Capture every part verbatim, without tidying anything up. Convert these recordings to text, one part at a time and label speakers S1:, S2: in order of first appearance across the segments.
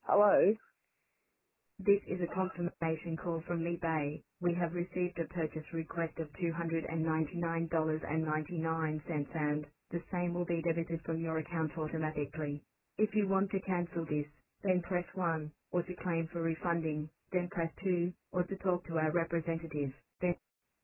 S1: Hello?
S2: This is a confirmation call from eBay. We have received a purchase request of two hundred ninety-nine dollars and ninety-nine cents and the same will be debited from your account automatically. If you want to cancel this, then press one, or to claim for refunding, then press two, or to talk to our representative, then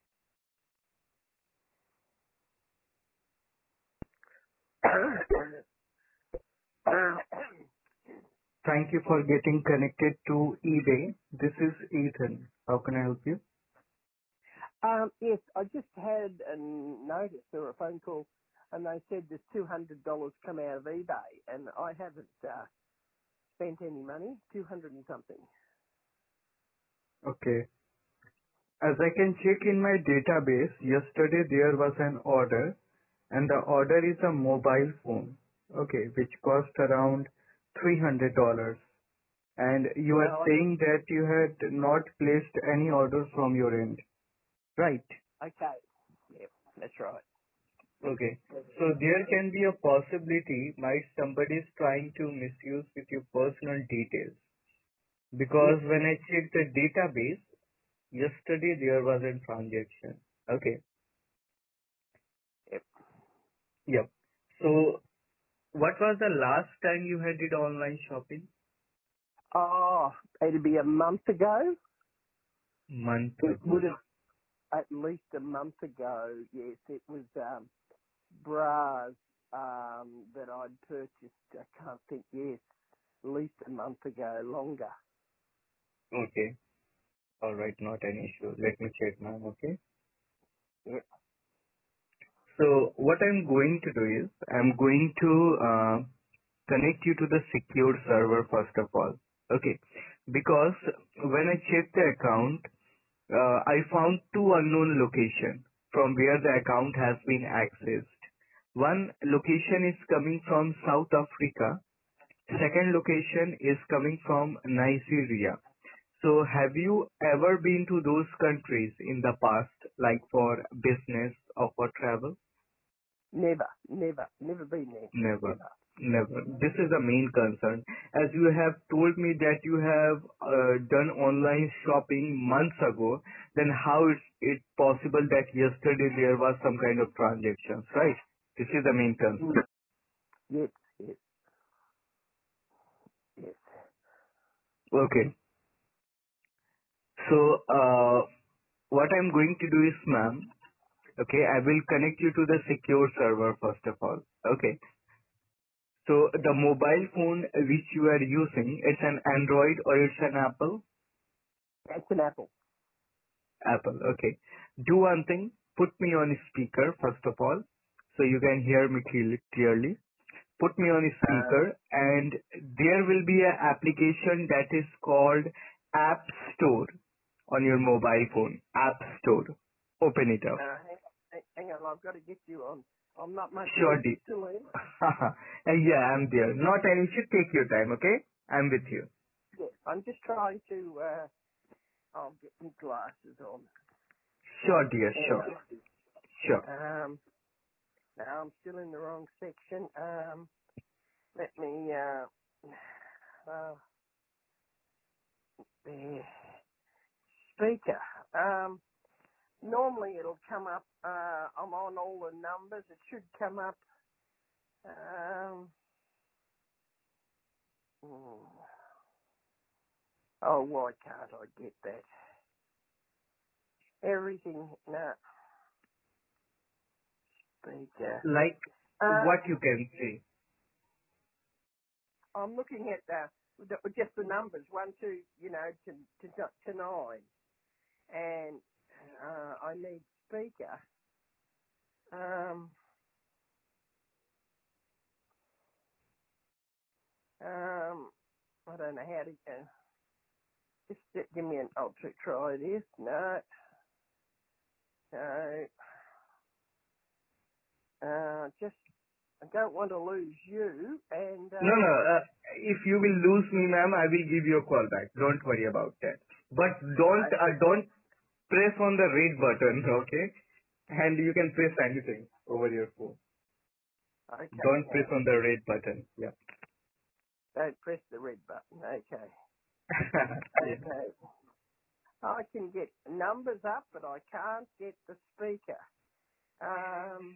S2: Thank you for getting connected to eBay. This is Ethan. How can I help you?
S1: um, yes, I just had a notice or a phone call and they said there's two hundred dollars come out of eBay and I haven't uh, spent any money, two hundred and something.
S2: Okay. As I can check in my database, yesterday there was an order and the order is a mobile phone, okay, which cost around three hundred dollars. And you are
S1: No,
S2: saying that you had not placed any orders from your end, right?
S1: I, okay. Yep, that's right.
S2: Okay. So there can be a possibility might somebody is trying to misuse with your personal details. Because
S1: Yep,
S2: when I checked the database, yesterday there was a transaction. Okay.
S1: yep.
S2: Yep. So what was the last time you had did online shopping?
S1: Oh, it'd be a month ago.
S2: Month
S1: It would
S2: ago.
S1: have at least a month ago. Yes, it was um, bras um, that I'd purchased. I can't think. Yes, at least a month ago, longer.
S2: Okay. All right. Not an issue. Let me check now. Okay.
S1: Yep.
S2: So what I'm going to do is I'm going to uh, connect you to the secure server first of all. Okay. Because when I checked the account, uh, I found two unknown locations from where the account has been accessed. One location is coming from South Africa. Second location is coming from Nigeria. So have you ever been to those countries in the past, like for business or for travel?
S1: Never, never, never been there.
S2: Never.
S1: Never.
S2: Never. This is the main concern. As you have told me that you have uh, done online shopping months ago, then how is it possible that yesterday there was some kind of transactions, right? This is the main
S1: Mm.
S2: concern.
S1: Yes, yes, yes.
S2: Okay. So, uh, what I'm going to do is, ma'am, okay, I will connect you to the secure server first of all. Okay. So the mobile phone which you are using, it's an Android or it's an Apple?
S1: That's an apple.
S2: Apple. Okay. Do one thing. Put me on speaker first of all, so you can hear me clearly. clearly. Put me on
S1: Uh,
S2: speaker, and there will be an application that is called App Store on your mobile phone. App Store. Open it up.
S1: uh, hang, hang hang on, I've got to get you on. I'm not much
S2: Sure,
S1: use
S2: dear.
S1: to him.
S2: Uh, yeah, I'm there. Not an issue. Take your time. Okay. I'm with you.
S1: Yeah, I'm just trying to. Uh, I'll get my glasses on.
S2: Sure, dear.
S1: Hang
S2: Sure. Sure.
S1: on. Um, now I'm still in the wrong section. Um, let me. Uh, uh, the speaker. Um, normally it'll come up. Uh, I'm on all the numbers. It should come up. Um, hmm. Oh, why can't I get that? Everything, no, speaker.
S2: Like
S1: Uh,
S2: what you can say.
S1: I'm looking at uh, the, just the numbers, one, two, you know, to, to, to nine. And uh, I need speaker. Um, um, I don't know how to, uh, just uh, give me an, I'll try try this. No, no, uh, just, I don't want to lose you. And,
S2: No,
S1: uh,
S2: no. Uh, if you will lose me, ma'am, I will give you a call back. Don't worry about that. But don't uh,
S1: okay,
S2: don't press on the red button, okay? And you can press anything over your phone.
S1: okay,
S2: Don't
S1: hang
S2: press
S1: on.
S2: on the red button. Yeah.
S1: Don't press the red button. Okay.
S2: Yeah.
S1: Okay. I can get numbers up, but I can't get the speaker. Um,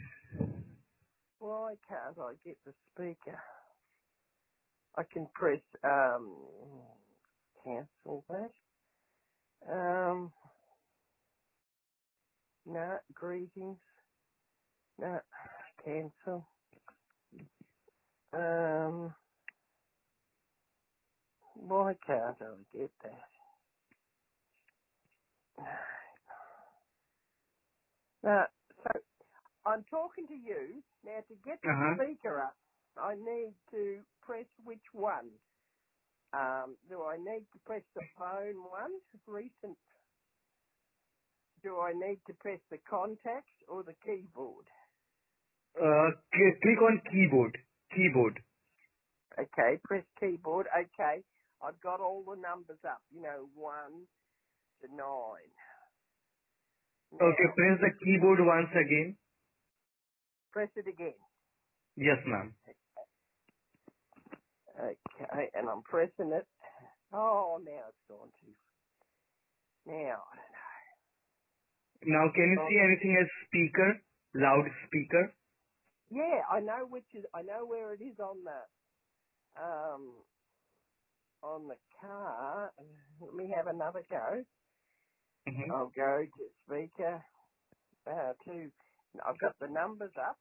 S1: why can't I get the speaker? I can press um, cancel that. Um, no, greetings. No, cancel. Um, why can't I get that? No, so I'm talking to you now. To get the
S2: Uh-huh.
S1: speaker up, I need to press which one? Um, do I need to press the phone one? Recent. Do I need to press the contacts or the keyboard?
S2: Uh, cl- click on keyboard. Keyboard.
S1: Okay, press keyboard. Okay, I've got all the numbers up. You know, one to nine.
S2: Okay,
S1: Now,
S2: press the keyboard once again.
S1: press it again.
S2: Yes, ma'am.
S1: Okay, and I'm pressing it. Oh, now it's gone too. Now, I don't
S2: Now, can you
S1: know. Oh,
S2: see anything as speaker? Loudspeaker?
S1: yeah, I know which is. I know where it is on the um on the car. Let me have another go.
S2: Mm-hmm.
S1: I'll go to speaker. Uh, to I've got the numbers up.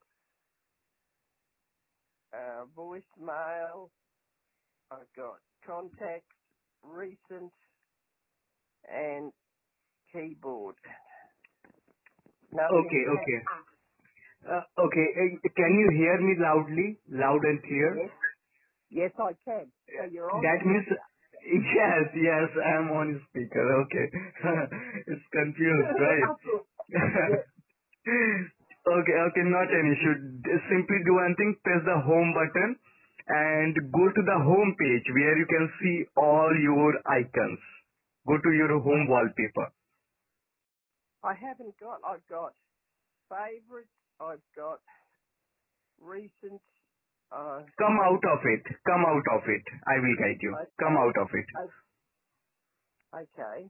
S1: Uh, voicemail. I've got contacts, recent, and keyboard. Nothing.
S2: Okay, okay. Uh, okay, uh, can you hear me loudly? Loud and clear?
S1: Yes, yes, I can. So
S2: Uh,
S1: you're on
S2: That means,
S1: speaker.
S2: yes, yes, I'm on speaker. Okay. It's confused, right?
S1: Yes.
S2: Okay, okay, not an issue. D- Simply do one thing, press the home button and go to the home page where you can see all your icons. Go to your home wallpaper.
S1: I haven't got. I've got favourites. I've got recent. Uh,
S2: Come out of it. Come out of it. I will guide you. Come
S1: okay.
S2: out of it.
S1: o- Okay.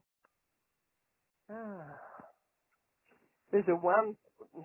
S1: Ah. There's a one.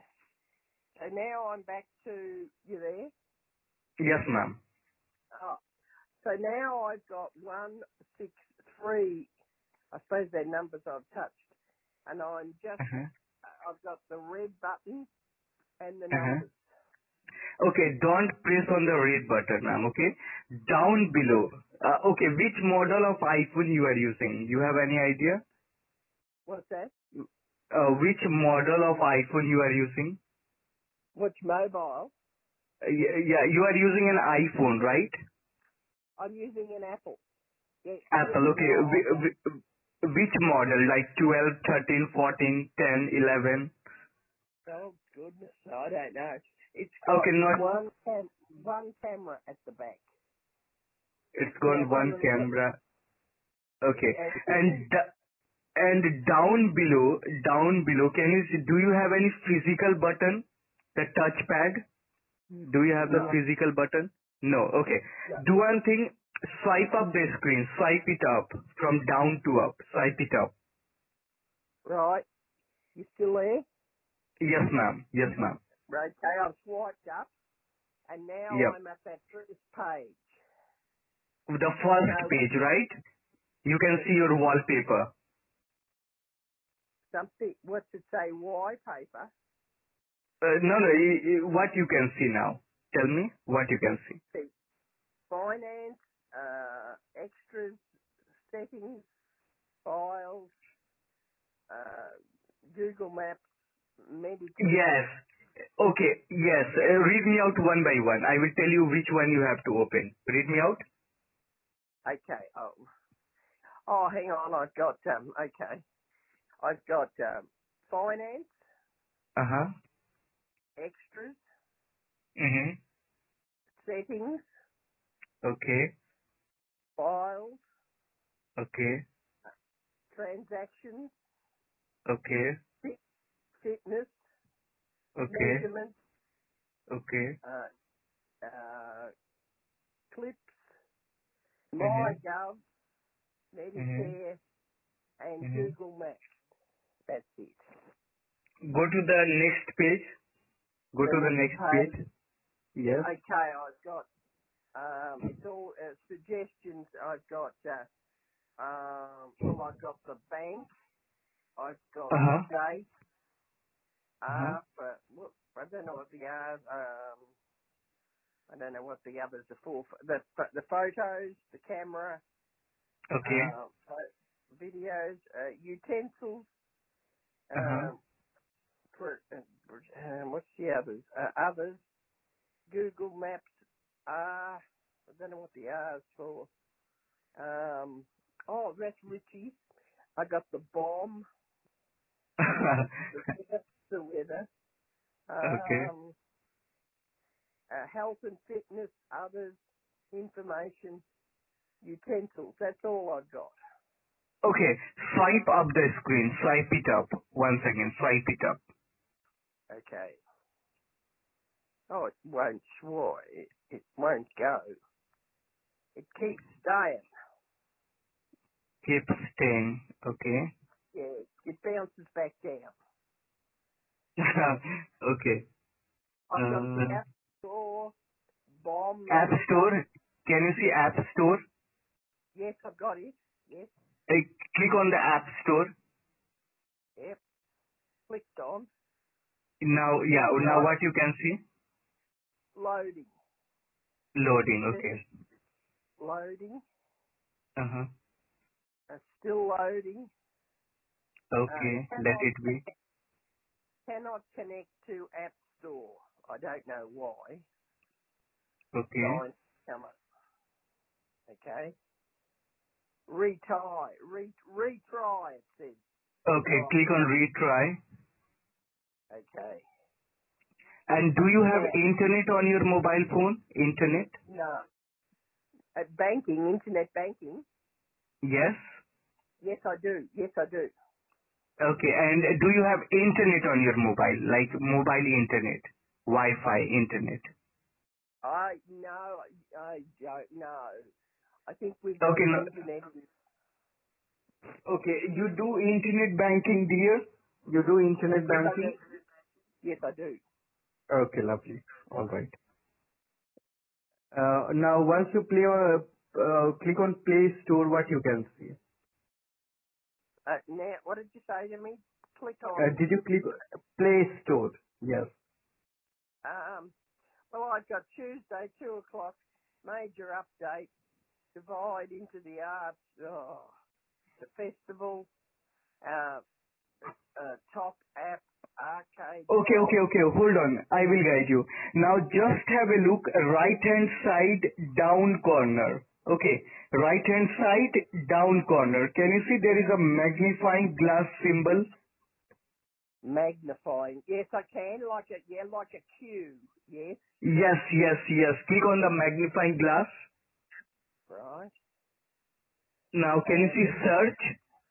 S1: So now I'm back to you there.
S2: Yes, ma'am.
S1: Oh, so now I've got one, six, three. I suppose they're numbers I've touched, and I'm just.
S2: Uh-huh.
S1: I've got the red button and the
S2: Uh-huh.
S1: numbers.
S2: Okay, don't press on the red button, ma'am, okay? Down below. Uh, okay, which model of iPhone you are using? You have any idea?
S1: What's that?
S2: Uh, which model of iPhone you are using?
S1: Which mobile?
S2: Uh, yeah, yeah, you are using an iPhone, right?
S1: I'm using an Apple. Yes.
S2: Apple, okay.
S1: Now
S2: Whi- whi- Which model? Like twelve, thirteen, fourteen, ten, eleven?
S1: Oh goodness, I don't know. It's got
S2: Okay, not,
S1: one cam- one camera at the back.
S2: it's
S1: Now
S2: got one
S1: one,
S2: camera. Okay.
S1: and
S2: And the- and down below, down below, can you see, do you have any physical button? The touchpad? Do you have the
S1: no,
S2: physical button? No. Okay.
S1: no,
S2: Do one thing, swipe up the screen, swipe it up from down to up, swipe it up.
S1: right. You still there?
S2: Yes, ma'am. Yes, ma'am.
S1: Right. Okay, I've swiped up, and now
S2: Yep.
S1: I'm at that first page.
S2: The first
S1: So
S2: page, right? You can
S1: yes,
S2: see your wallpaper.
S1: something. What's it say? Wallpaper.
S2: Uh, no, no, i- i- what you can see now. Tell me what you can see.
S1: See, finance, uh, extras, settings, files, uh, Google Maps, medical.
S2: Yes. Okay. Yes. Uh, read me out one by one. I will tell you which one you have to open. Read me out.
S1: Okay. Oh, oh, hang on. I've got um. Okay, I've got um, finance,
S2: Uh-huh.
S1: extras,
S2: Mm-hmm.
S1: settings,
S2: Okay.
S1: files,
S2: Okay.
S1: transactions,
S2: Okay.
S1: fit, fitness,
S2: Okay.
S1: measurements,
S2: Okay.
S1: uh, uh, clips,
S2: Mm-hmm.
S1: MyGov,
S2: Mm-hmm.
S1: Medicare, and
S2: Mm-hmm.
S1: Google Maps. That's it.
S2: Go to the next page. Go
S1: The
S2: to the
S1: next
S2: next
S1: page.
S2: page. Yes.
S1: Okay, I've got, um, it's all uh, suggestions. I've got, uh, um, well, I've got the bank. I've got
S2: Uh-huh.
S1: state.
S2: Uh-huh.
S1: Uh, but, whoop, I don't know what the others, um, I don't know what the others are for. The, the photos, the camera,
S2: Okay.
S1: uh, videos, uh, utensils,
S2: Uh-huh.
S1: um, for, uh, um, what's the others? Uh, others, Google Maps, uh, I don't know what the R's for. Um, oh, that's Richie. I got the bomb. I got the, the weather, the weather.
S2: Okay.
S1: Um, uh, health and fitness, others, information, utensils. That's all I've got.
S2: Okay. Swipe up the screen. Swipe it up. Once again, swipe it up.
S1: Okay. Oh, it won't swipe. It, it won't go. It keeps staying.
S2: Keep staying. Okay.
S1: Yeah, it bounces back down.
S2: Okay.
S1: I've got the
S2: Uh,
S1: App Store, Bomb
S2: App
S1: Manager.
S2: Store. Can you see App Store?
S1: Yes, I've got it. Yes,
S2: Uh, click on the App Store.
S1: yep. Clicked on.
S2: Now, yeah. Now
S1: Website
S2: what you can see?
S1: loading.
S2: Loading.
S1: It says
S2: Okay.
S1: loading.
S2: Uh-huh.
S1: Uh, still loading. Uh,
S2: Okay. Let
S1: cannot
S2: it be.
S1: cannot connect to App Store. I don't know why.
S2: Okay.
S1: Sign. Come on. Okay. Retry. Re, retry. It says.
S2: Okay.
S1: Right.
S2: Click on retry.
S1: Okay.
S2: And do you have
S1: Now,
S2: internet on your mobile phone? Internet?
S1: no. At banking, internet banking.
S2: Yes.
S1: Yes, I do. Yes, I do.
S2: Okay. And do you have internet on your mobile, like mobile internet, Wi-Fi internet?
S1: I no, I don't know. I think we've got
S2: Okay. No,
S1: internet.
S2: okay. You do internet banking, dear? You do
S1: Uh,
S2: internet
S1: yes, I
S2: banking?
S1: do. Yes, I do.
S2: Okay, lovely. All right. Uh, now, once you play on, uh, click on Play Store, what you can see?
S1: Uh, now, what did you say to me? Click
S2: Uh,
S1: on.
S2: did you click Play Store? Yes.
S1: Um. Well, I've got Tuesday, two o'clock. Major update. Divide into the arts. Oh, the festival. Uh, uh, top app. Arcade
S2: Okay, okay,
S1: five.
S2: okay. Hold on. I will guide you. Now just have a look right hand side down corner. Okay. Right hand side down corner. Can you see there is a magnifying glass symbol?
S1: Magnifying. Yes, I can. Like a yeah, like a Q. Yes.
S2: Yes, yes, yes. Click on the magnifying glass.
S1: Right.
S2: Now can you
S1: And
S2: see
S1: then
S2: search?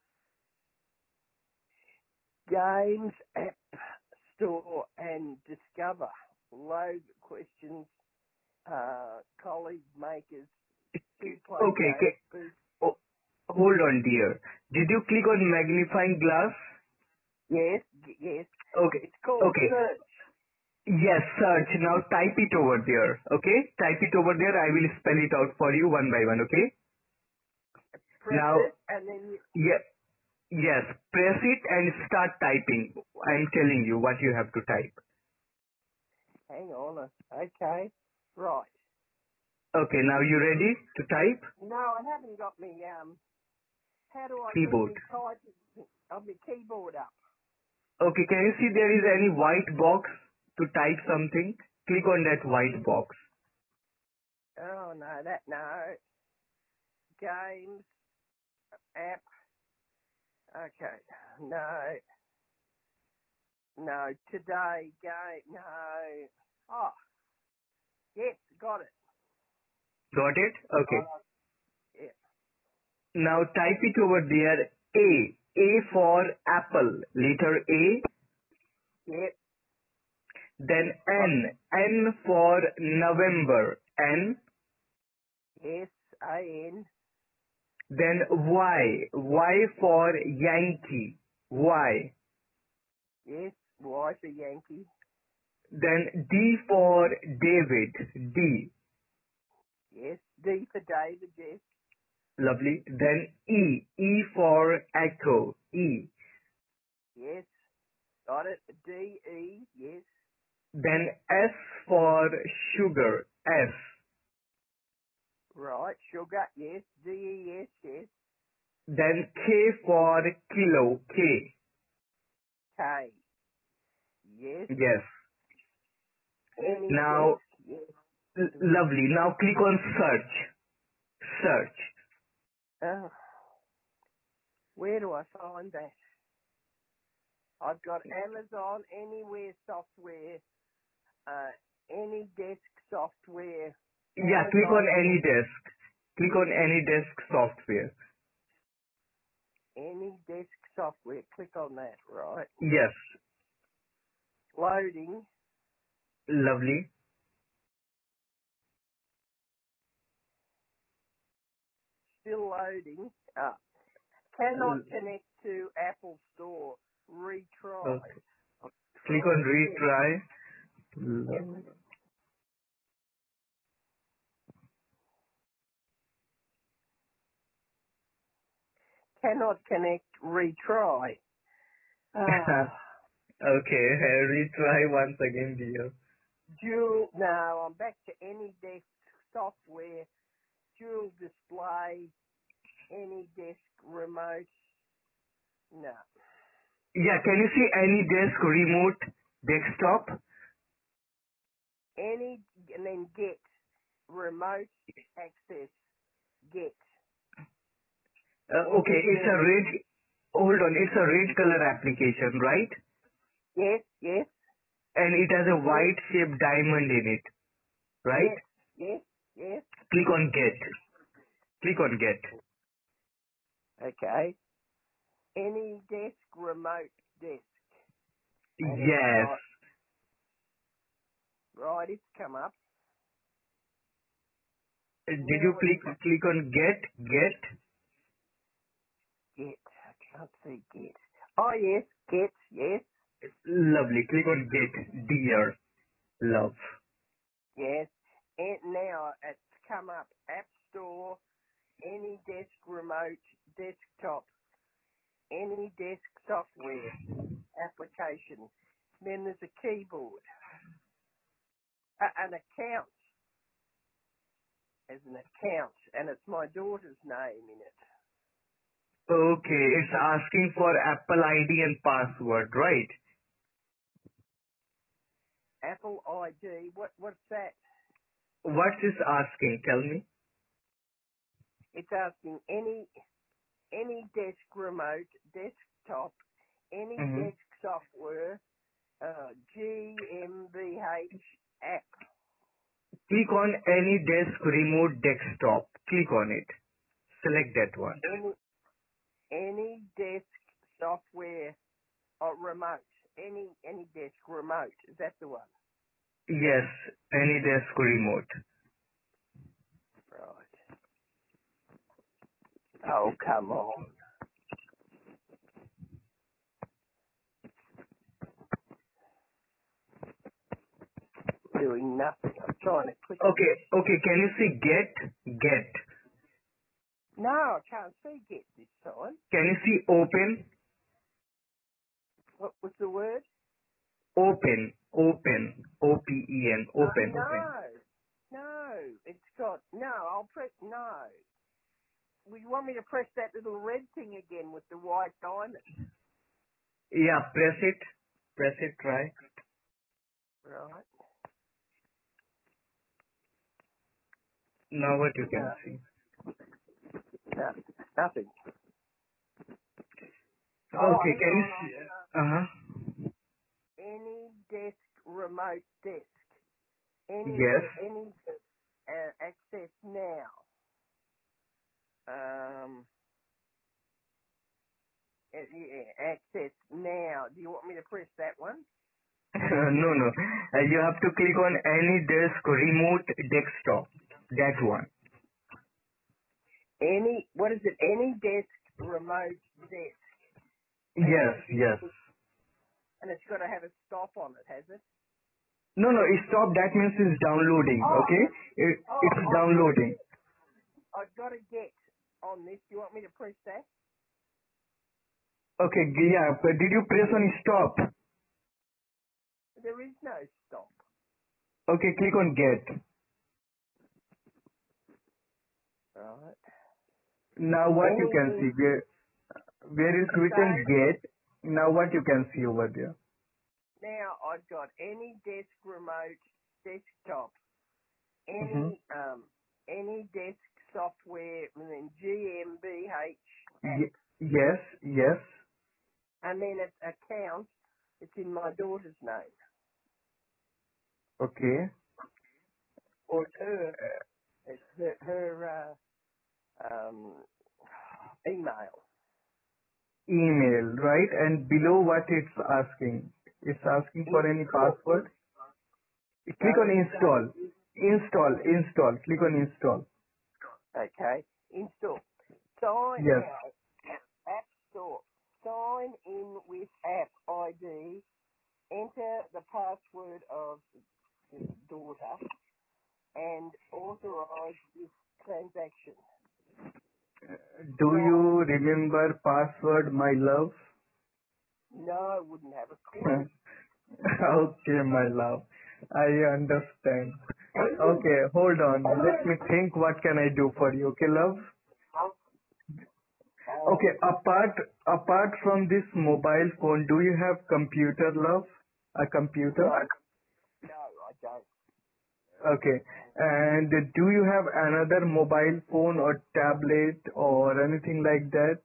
S1: games, app store, and discover. Load questions. Uh, colleague makers. Who play
S2: Okay.
S1: games?
S2: ca-
S1: Who,
S2: oh, hold on dear. Did you click on magnifying glass?
S1: yes. y- Yes.
S2: Okay.
S1: It's called
S2: Okay.
S1: search.
S2: Yes, search. Now type it over there. Okay? Type it over there. I will spell it out for you one by one. Okay?
S1: Press
S2: Now,
S1: it, and then you,
S2: ye- yes, press it and start typing. I'm telling you what you have to type.
S1: hang on. uh, Okay. Right.
S2: Okay, now you ready to type?
S1: No, I haven't got me. Um. How do I get
S2: Keyboard.
S1: me type of my keyboard up?
S2: Okay, can you see there is any white box to type something? Click on that white box.
S1: Oh no, that no. Games app. Okay. No. No. Today game. No. Oh, yes, got it.
S2: Got it? Okay.
S1: Oh, yeah.
S2: Now type it over there. A. A for apple. Letter A.
S1: Yep.
S2: Then
S1: Got
S2: N. N for November. N.
S1: yes. A N.
S2: Then Y. Y for Yankee. Y.
S1: Yes, Y for Yankee.
S2: Then D for David. D.
S1: Yes, D for David, yes.
S2: Lovely. Then E. E for Echo. E.
S1: Yes, got it. D, E, yes.
S2: Then S for Sugar. S.
S1: Right, sugar, yes. D, E, yes, yes.
S2: Then K for Kilo. K.
S1: K, yes.
S2: Yes.
S1: Any
S2: Now,
S1: desk, yes.
S2: l- lovely. Now click on search. Search.
S1: Uh, where do I find that? I've got Amazon Anywhere software, uh, Any Desk software,
S2: Yeah, click on
S1: Amazon
S2: any desk. Click on any desk software.
S1: Any Desk software. Click on that, right?
S2: Yes.
S1: Loading.
S2: Lovely.
S1: Still loading. Uh, cannot connect to Apple Store. Retry.
S2: Okay. Click
S1: Try
S2: on
S1: again.
S2: retry. Lo-
S1: Cannot connect. Retry. Ah.
S2: okay, retry once again, dear.
S1: Dual. No, I'm back to Any Desk software. Dual display. Any Desk remote. No.
S2: Yeah, can you see any desk remote desktop?
S1: Any and then get remote access. Get.
S2: Uh,
S1: What
S2: okay,
S1: is
S2: it's a
S1: there?
S2: red, hold on, it's a red color application, right?
S1: Yes, yes,
S2: And it has a
S1: yes,
S2: white shaped diamond in it, right?
S1: yes, yes, yes.
S2: Click on get. Click on get.
S1: Okay. Any desk, remote desk. And it's
S2: Yes.
S1: got, right, it's come up.
S2: Did you
S1: Now it's
S2: click click on get? Get?
S1: get. I can't see get. Oh, yes, get, yes,
S2: Lovely. Click on get. Dear. Love.
S1: yes. And now it's come up. App Store, any desk, remote, desktop, any desk software, application. Then there's a keyboard, uh, an account. As an account, and it's my daughter's name in it.
S2: Okay. It's asking for Apple I D and password, right?
S1: Apple I D. What what's that?
S2: What's this asking? Tell me.
S1: It's asking any any desk remote, desktop, any
S2: Mm-hmm.
S1: desk software, uh, G M B H app.
S2: Click on any desk remote desktop. Click on it. Select that one.
S1: Any any desk software or remote. Any any desk remote. Is that the one?
S2: Yes. Any desk remote.
S1: Right. Oh come on. Doing nothing. I'm trying to click on.
S2: Okay. Okay. Can you see get? Get.
S1: No, I can't see get this time.
S2: Can you see open?
S1: What was the word?
S2: Open. Open. O P E N.
S1: Uh,
S2: Open. Open.
S1: no, no. It's got no. I'll press no. Well, you want me to press that little red thing again with the white diamond?
S2: Yeah. Press it. Press it. Try.
S1: Right.
S2: Now what you can
S1: No,
S2: see.
S1: no, nothing. Oh,
S2: Okay.
S1: hang
S2: Can you
S1: on.
S2: see?
S1: I, uh,
S2: Uh huh.
S1: any desk, remote desk. Any
S2: Yes.
S1: de- any uh, access now. Um. uh, Yeah, access now. Do you want me to press that one?
S2: no, no. Uh, you have to click on any desk remote desktop. That one.
S1: Any, what is it? Any desk, remote desk.
S2: Yes, yes.
S1: And it's got to have a stop on it, has it?
S2: No, no, it stop. That means it's downloading.
S1: Oh,
S2: Okay, it,
S1: oh,
S2: it's
S1: I've got to
S2: downloading.
S1: get, I've got to get on this. Do you want me to press that?
S2: Okay, g- yeah. But did you press on stop?
S1: There is no stop.
S2: Okay, click on get.
S1: Right.
S2: Now what you can
S1: Any,
S2: see where where is written
S1: so
S2: get. Now what you can see over there.
S1: now I've got any desk, remote, desktop,
S2: Mm-hmm.
S1: any, um, any desk software, and then G M B H app,
S2: Y- yes, yes.
S1: and then it's account. It's in my daughter's name.
S2: Okay.
S1: Or it's her, it's her, her uh, um, email.
S2: Email, right? And below what it's asking? It's asking for any
S1: Install.
S2: password.
S1: No,
S2: Click on
S1: it's
S2: install.
S1: saying,
S2: Install, install. Click on install.
S1: okay, install. Sign
S2: Yes.
S1: now, App Store. Sign in with App I D. Enter the password of the daughter and authorize this transaction.
S2: Do
S1: Right.
S2: you remember password, my love?
S1: No, I wouldn't have a clue.
S2: Okay, my love. I understand. Okay, hold on. Let me think what can I do for you. Okay, love?
S1: Oh,
S2: Okay, apart apart from this mobile phone, do you have computer, love? A computer?
S1: no, no, I don't.
S2: Okay. And do you have another mobile phone or tablet or anything like that?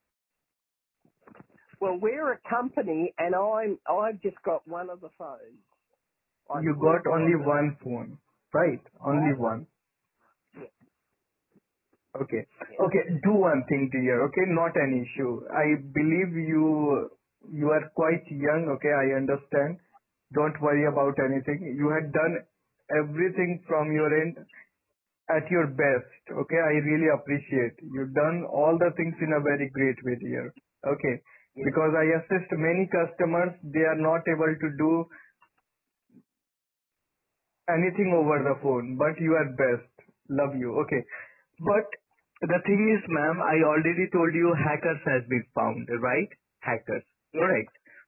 S1: Well, we're a company, and I'm I've just got one of the phones. Like
S2: You got
S1: we've got.
S2: only one phone, right?
S1: I,
S2: Only one.
S1: yeah,
S2: Okay.
S1: yeah.
S2: Okay, do one thing, dear, okay? Not an issue. I believe you you are quite young, okay? I understand. Don't worry about anything. You had done everything from your end at your best, okay? I really appreciate. You've done all the things in a very great way, dear. Okay.
S1: Yeah.
S2: Because I assist many customers, they are not able to do anything over the phone, but you are best. Love you. Okay. But the thing is, ma'am, I already told you hackers has been found, right? Hackers.
S1: Yeah.
S2: Correct.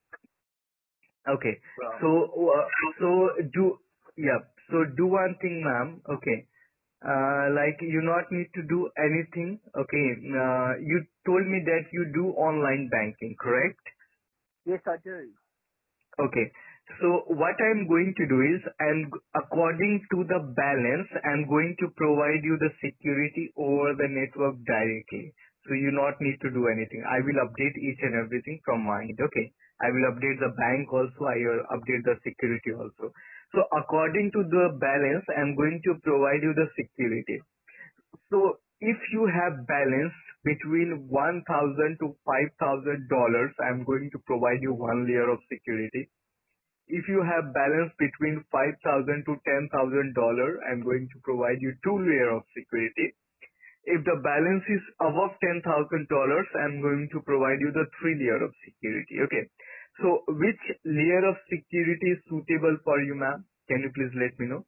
S2: Okay.
S1: Right.
S2: So, uh, so do, yeah. So do one thing, ma'am. Okay. Uh, like you not need to do anything. Okay. Uh, you told me that you do online banking, correct?
S1: Yes, I do.
S2: Okay. So what I'm going to do is, and according to the balance, I'm going to provide you the security over the network directly. So you not need to do anything. I will update each and everything from my end. Okay. I will update the bank also. I will update the security also. So according to the balance, I'm going to provide you the security. So if you have balance between one thousand to five thousand dollars, I'm going to provide you one layer of security. If you have balance between five thousand to ten thousand dollars, I'm going to provide you two layer of security. If the balance is above ten thousand dollars, I'm going to provide you the three layer of security. Okay. So which layer of security is suitable for you, ma'am? Can you please let me know?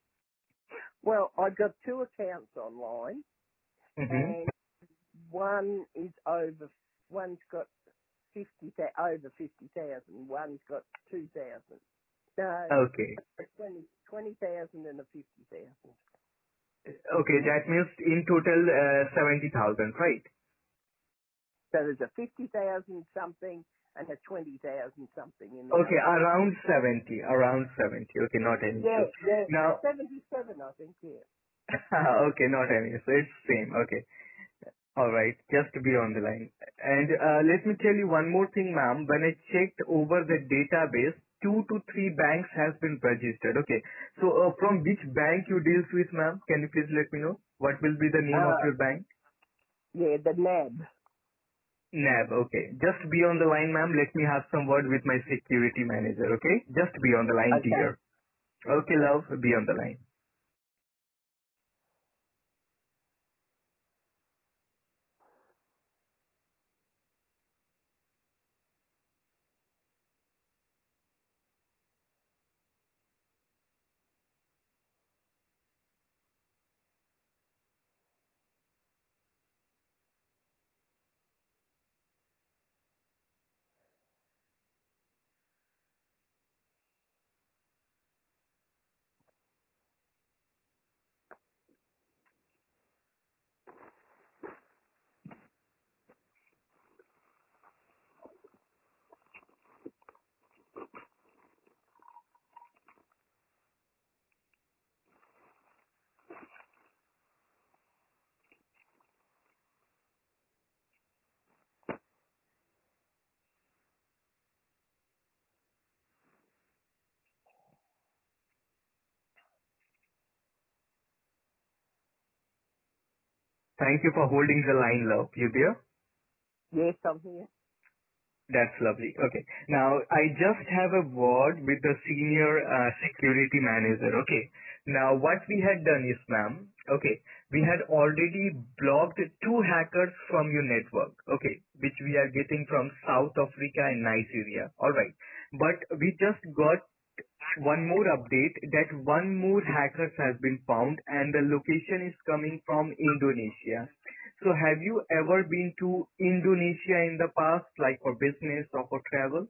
S1: Well, I've got two accounts online,
S2: Mm-hmm.
S1: and one is over. One's got fifty thou- over fifty thousand. One's got two thousand. No,
S2: Okay.
S1: twenty twenty thousand and a fifty thousand.
S2: Okay, that means in total uh, seventy thousand, right?
S1: So there's a fifty thousand something and a twenty thousand something in the
S2: Okay,
S1: other one.
S2: around seventy, around seventy. Okay, not an
S1: Yeah,
S2: issue.
S1: yeah,
S2: Now,
S1: seventy-seven, I think. Yeah.
S2: okay, not an issue. It's same. Okay. All right, just to be on the line. And uh, let me tell you one more thing, ma'am. When I checked over the database, two to three banks has been registered. Okay. So uh, from which bank you deals with, ma'am? Can you please let me know? What will be the name of
S1: Uh,
S2: your bank?
S1: yeah, the N A B.
S2: N A B. Okay. Just be on the line, ma'am. Let me have some word with my security manager. Okay. Just be on the line,
S1: Okay.
S2: dear. Okay, love. Be on the line. Thank you for holding the line, love. You there?
S1: Yes, I'm here.
S2: That's lovely. Okay. Now, I just have a word with the senior uh, security manager. Okay. Now, what we had done is, ma'am, okay, we had already blocked two hackers from your network, okay, which we are getting from South Africa and Nigeria. All right. But we just got one more update that one more hackers has been found and the location is coming from Indonesia. So have you ever been to Indonesia in the past, like for business or for travel?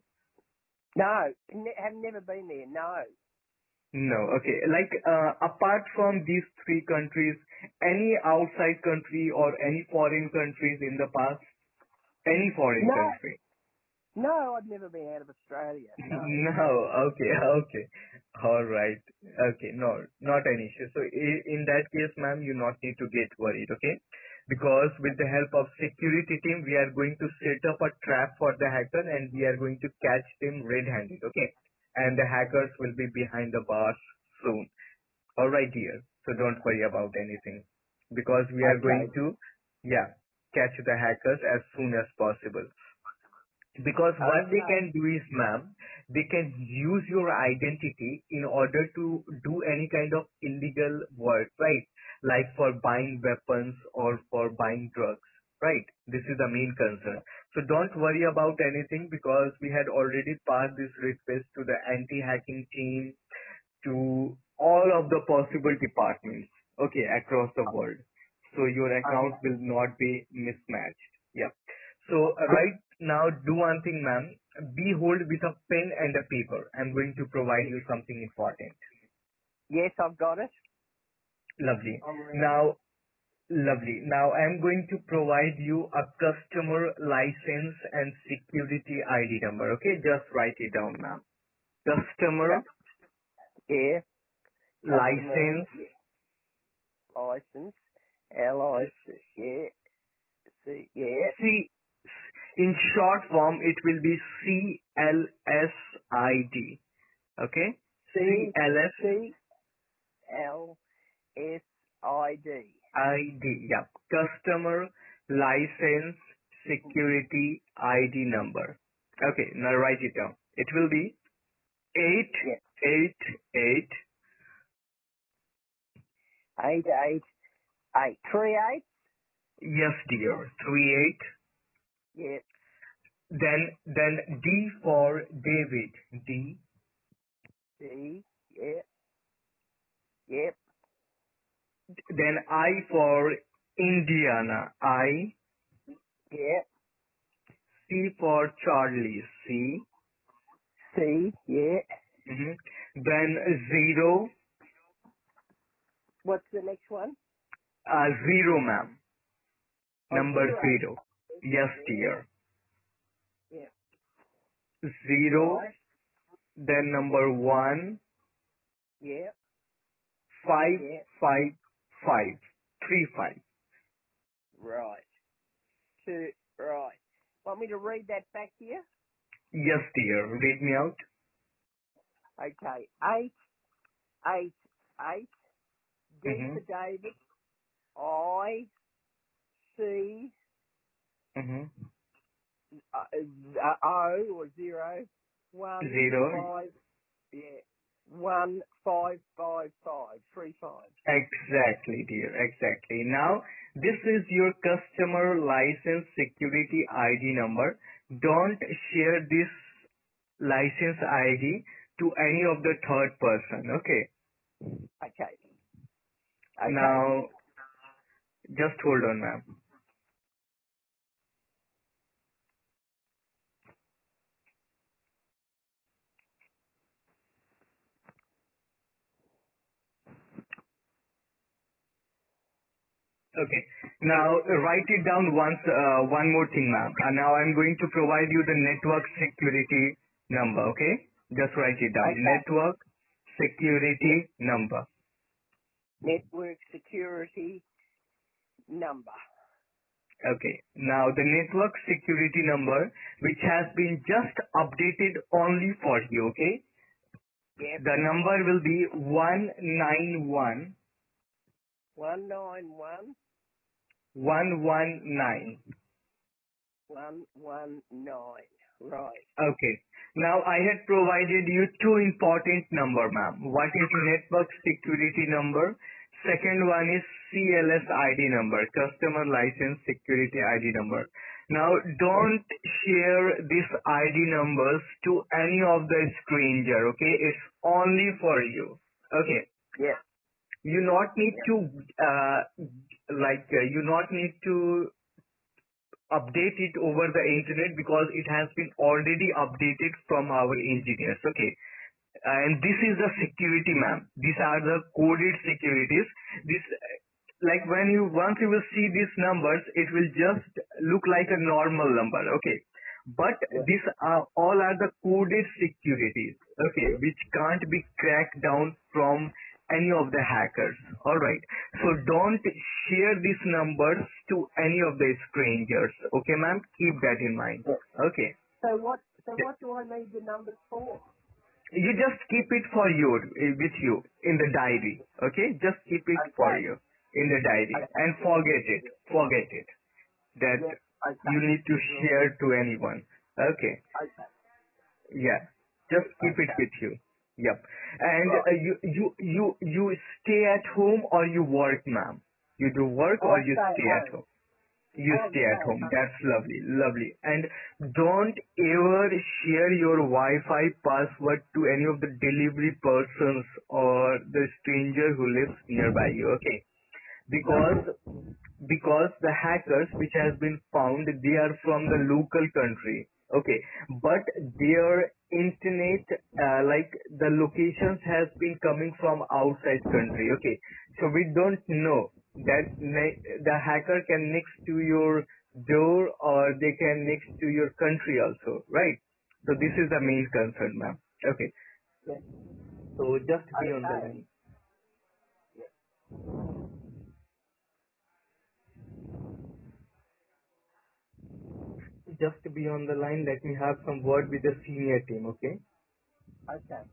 S1: No, ne- have never been there. No.
S2: No. Okay. Like, uh, apart from these three countries, any outside country or any foreign countries in the past? Any foreign
S1: No.
S2: country?
S1: No, I've never been out of Australia. No.
S2: No. Okay. Okay. All right. Okay. No, not an issue. So i- in that case, ma'am, you not need to get worried. Okay. Because with the help of security team, we are going to set up a trap for the hacker and we are going to catch them red-handed. Okay. And the hackers will be behind the bars soon. All right, dear. So don't worry about anything because we are going
S1: Okay.
S2: to, yeah, catch the hackers as soon as possible. Because what they
S1: Okay.
S2: can do is, ma'am, they can use your identity in order to do any kind of illegal work, right? Like for buying weapons or for buying drugs, right? This is the main concern. So don't worry about anything because we had already passed this request to the anti-hacking team, to all of the possible departments, okay, across the world. So your account
S1: Okay.
S2: will not be mismatched. Yeah. So uh, right now, do one thing, ma'am. Be hold with a pen and a paper. I'm going to provide you something important.
S1: Yes, I've got it.
S2: Lovely.
S1: I'm ready.
S2: Now, lovely. Now I'm going to provide you a customer license and security I D number. Okay, just write it down, ma'am. Customer
S1: Cu- Yeah. Customer
S2: license.
S1: license. L I C. Yeah. C. Yeah.
S2: See, in short form, it will be C L S I D. Okay?
S1: C.
S2: C L S
S1: C. L. S. I. D.
S2: I D. Yeah. Customer License Security I D number. Okay, now write it down. It will be eight
S1: Yeah.
S2: eight eight.
S1: Eight. Eight. Eight. Three eight.
S2: Yes, dear. Three eight.
S1: Yeah.
S2: Then, then D for David. D.
S1: D. Yeah. Yep.
S2: Then I for Indiana. I.
S1: Yep.
S2: C for Charlie. C.
S1: C. Yeah.
S2: Mhm. Then zero,
S1: What's the next one?
S2: uh, zero, ma'am.
S1: Oh,
S2: Number
S1: zero.
S2: zero. Yes,
S1: Yeah.
S2: dear.
S1: Yeah.
S2: Zero,
S1: Right.
S2: then number one,
S1: Yeah.
S2: five,
S1: Yeah.
S2: five, five, three, five.
S1: Right. Two. Right. Want me to read that back to you?
S2: Yes, dear. Read me out.
S1: Okay. Eight. Eight. Eight. D
S2: Mm-hmm.
S1: for David. I. C.
S2: Mm-hmm.
S1: Uh, uh, O or zero. One.
S2: Zero.
S1: Five. Yeah. One. Five. Five. Five. Three five.
S2: Exactly, dear. Exactly. Now, this is your customer license security I D number. Don't share this license I D to any of the third person. Okay.
S1: Okay. Okay.
S2: Now, just hold on, ma'am. Okay. Now, write it down once, uh, one more thing, ma'am. And now I'm going to provide you the network security number, okay? Just write it down.
S1: Okay.
S2: Network
S1: Yeah.
S2: security number.
S1: Network security number.
S2: Okay. Now, the network security number, which has been just updated only for you, okay?
S1: Yep.
S2: The number will be one nine one
S1: One nine one
S2: one one nine.
S1: One one nine. Right.
S2: Okay. Now I had provided you two important number, ma'am. What is network security number? Second one is C L S I D number, customer license security I D number. Now
S1: Yes.
S2: don't share these I D numbers to any of the stranger, okay? It's only for you. Okay.
S1: Yes.
S2: You not need
S1: Yes.
S2: to, uh, like, uh, you not need to update it over the internet because it has been already updated from our engineers. Okay. And this is the security, ma'am. These are the coded securities. This, uh, like when you, once you will see these numbers, it will just look like a normal number. Okay. But
S1: Yes.
S2: these are all are the coded securities. Okay. Which can't be cracked down from any of the hackers. Alright. So don't share these numbers to any of the strangers. Okay, ma'am? Keep that in mind.
S1: Yes.
S2: Okay.
S1: So what? So what do I need the numbers for?
S2: You just keep it for you, eh, with you in the diary. Okay? Just keep it for
S1: Okay.
S2: you in the diary
S1: Okay.
S2: and forget it. Forget it. That
S1: Yes.
S2: you
S1: Okay.
S2: need to
S1: Will do.
S2: share to anyone. Okay.
S1: Okay.
S2: Yeah. Just keep it
S1: Okay.
S2: with you. Yep. And
S1: Right.
S2: uh, you, you, you, you stay at home or you work, ma'am? You do work
S1: I
S2: or you
S1: stay at
S2: stay at
S1: home.
S2: home? You
S1: I
S2: stay
S1: stay
S2: at
S1: at
S2: home.
S1: home.
S2: That's lovely, lovely. And don't ever share your Wi-Fi password to any of the delivery persons or the stranger who lives nearby you. Okay,
S1: No.
S2: because because the hackers which has been found, they are from the local country. Okay, but their internet, uh, like the locations has been coming from outside country. Okay, so we don't know that ne- the hacker can next to your door or they can next to your country also, right? So this is the main concern, ma'am. Okay,
S1: Yes.
S2: so just be on the
S1: Okay.
S2: line.
S1: Yes.
S2: Just be on the line. Let me have some word with the senior team. Okay.
S1: Okay.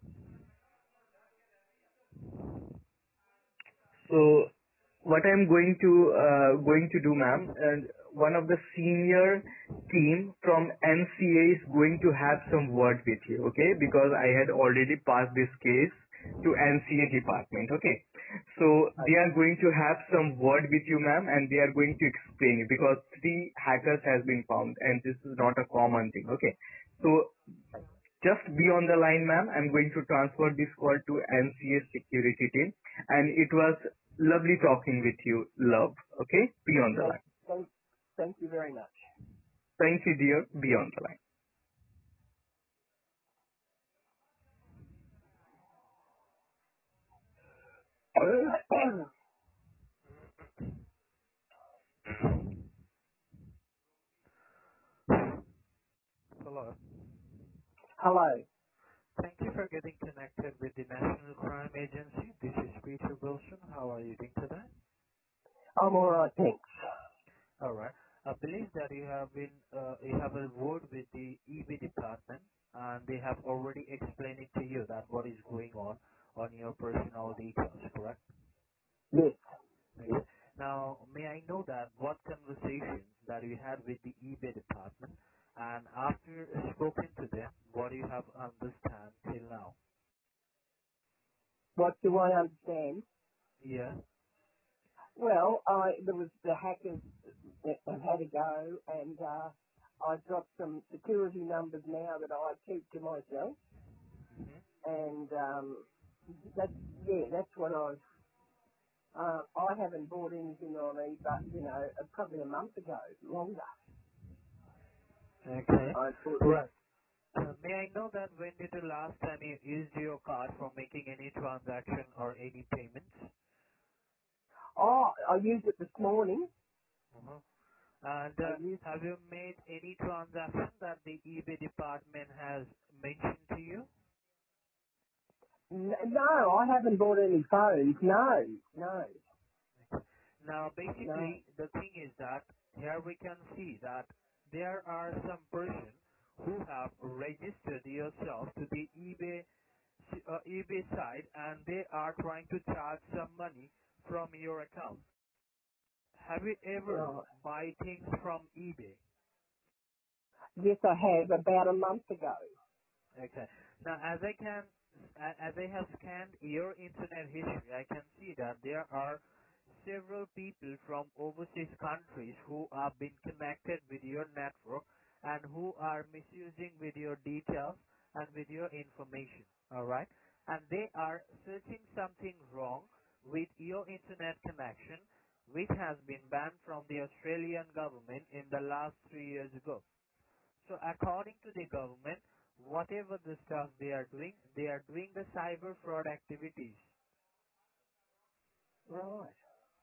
S2: So what I'm going to uh, going to do, ma'am, and one of the senior team from N C A is going to have some word with you, okay? Because I had already passed this case to N C A department, okay? So they
S1: Okay.
S2: are going to have some word with you, ma'am, and they are going to explain it because three hackers has been found, and this is not a common thing, okay? So just be on the line, ma'am. I'm going to transfer this call to N C S security team. And it was lovely talking with you, love. Okay? Be on the
S1: Thank,
S2: line.
S1: thank, thank you very much.
S2: Thank you, dear. Be on the line.
S3: Hello.
S1: Hello.
S3: Thank you for getting connected with the National Crime Agency. This is Peter Wilson. How are you doing today?
S1: I'm all right, thanks.
S3: All right. I believe that you have been uh, you have a word with the E B department, and they have already explained it to you that what is going on on your personal details, correct?
S1: Yes.
S3: Okay. Now, may I know that what conversation that you had with the E B department, and after spoken to them, what you have understand till now?
S1: What do I understand?
S3: Yeah.
S1: Well, I there was the hackers that have had a go, and uh, I've got some security numbers now that I keep to myself,
S3: Mhm.
S1: and um, that's yeah, that's what I've. Uh, I haven't bought anything on eBay, but you know, uh, probably a month ago, longer.
S3: Okay.
S1: I put
S3: Right. Uh, May I know that when did the last time you used your card for making any transaction or any payments?
S1: Oh, I used it this morning.
S3: Uh-huh. And
S1: I
S3: uh,
S1: used.
S3: have you made any transaction that the eBay department has mentioned to you?
S1: N- No, I haven't bought any phones. No, no,
S3: Now,
S1: no.
S3: basically, the thing is that here we can see that there are some person who have registered yourself to the eBay uh, eBay site, and they are trying to charge some money from your account. Have you ever
S1: Right.
S3: buy things from eBay?
S1: Yes, I have, about a month ago.
S3: Okay. Now, as I can, a- as I have scanned your internet history, I can see that there are several people from overseas countries who have been connected with your network and who are misusing with your details and with your information. All right, and they are searching something wrong with your internet connection, which has been banned from the Australian government in the last three years ago. So according to the government, whatever the stuff they are doing, they are doing the cyber fraud activities.
S1: Right.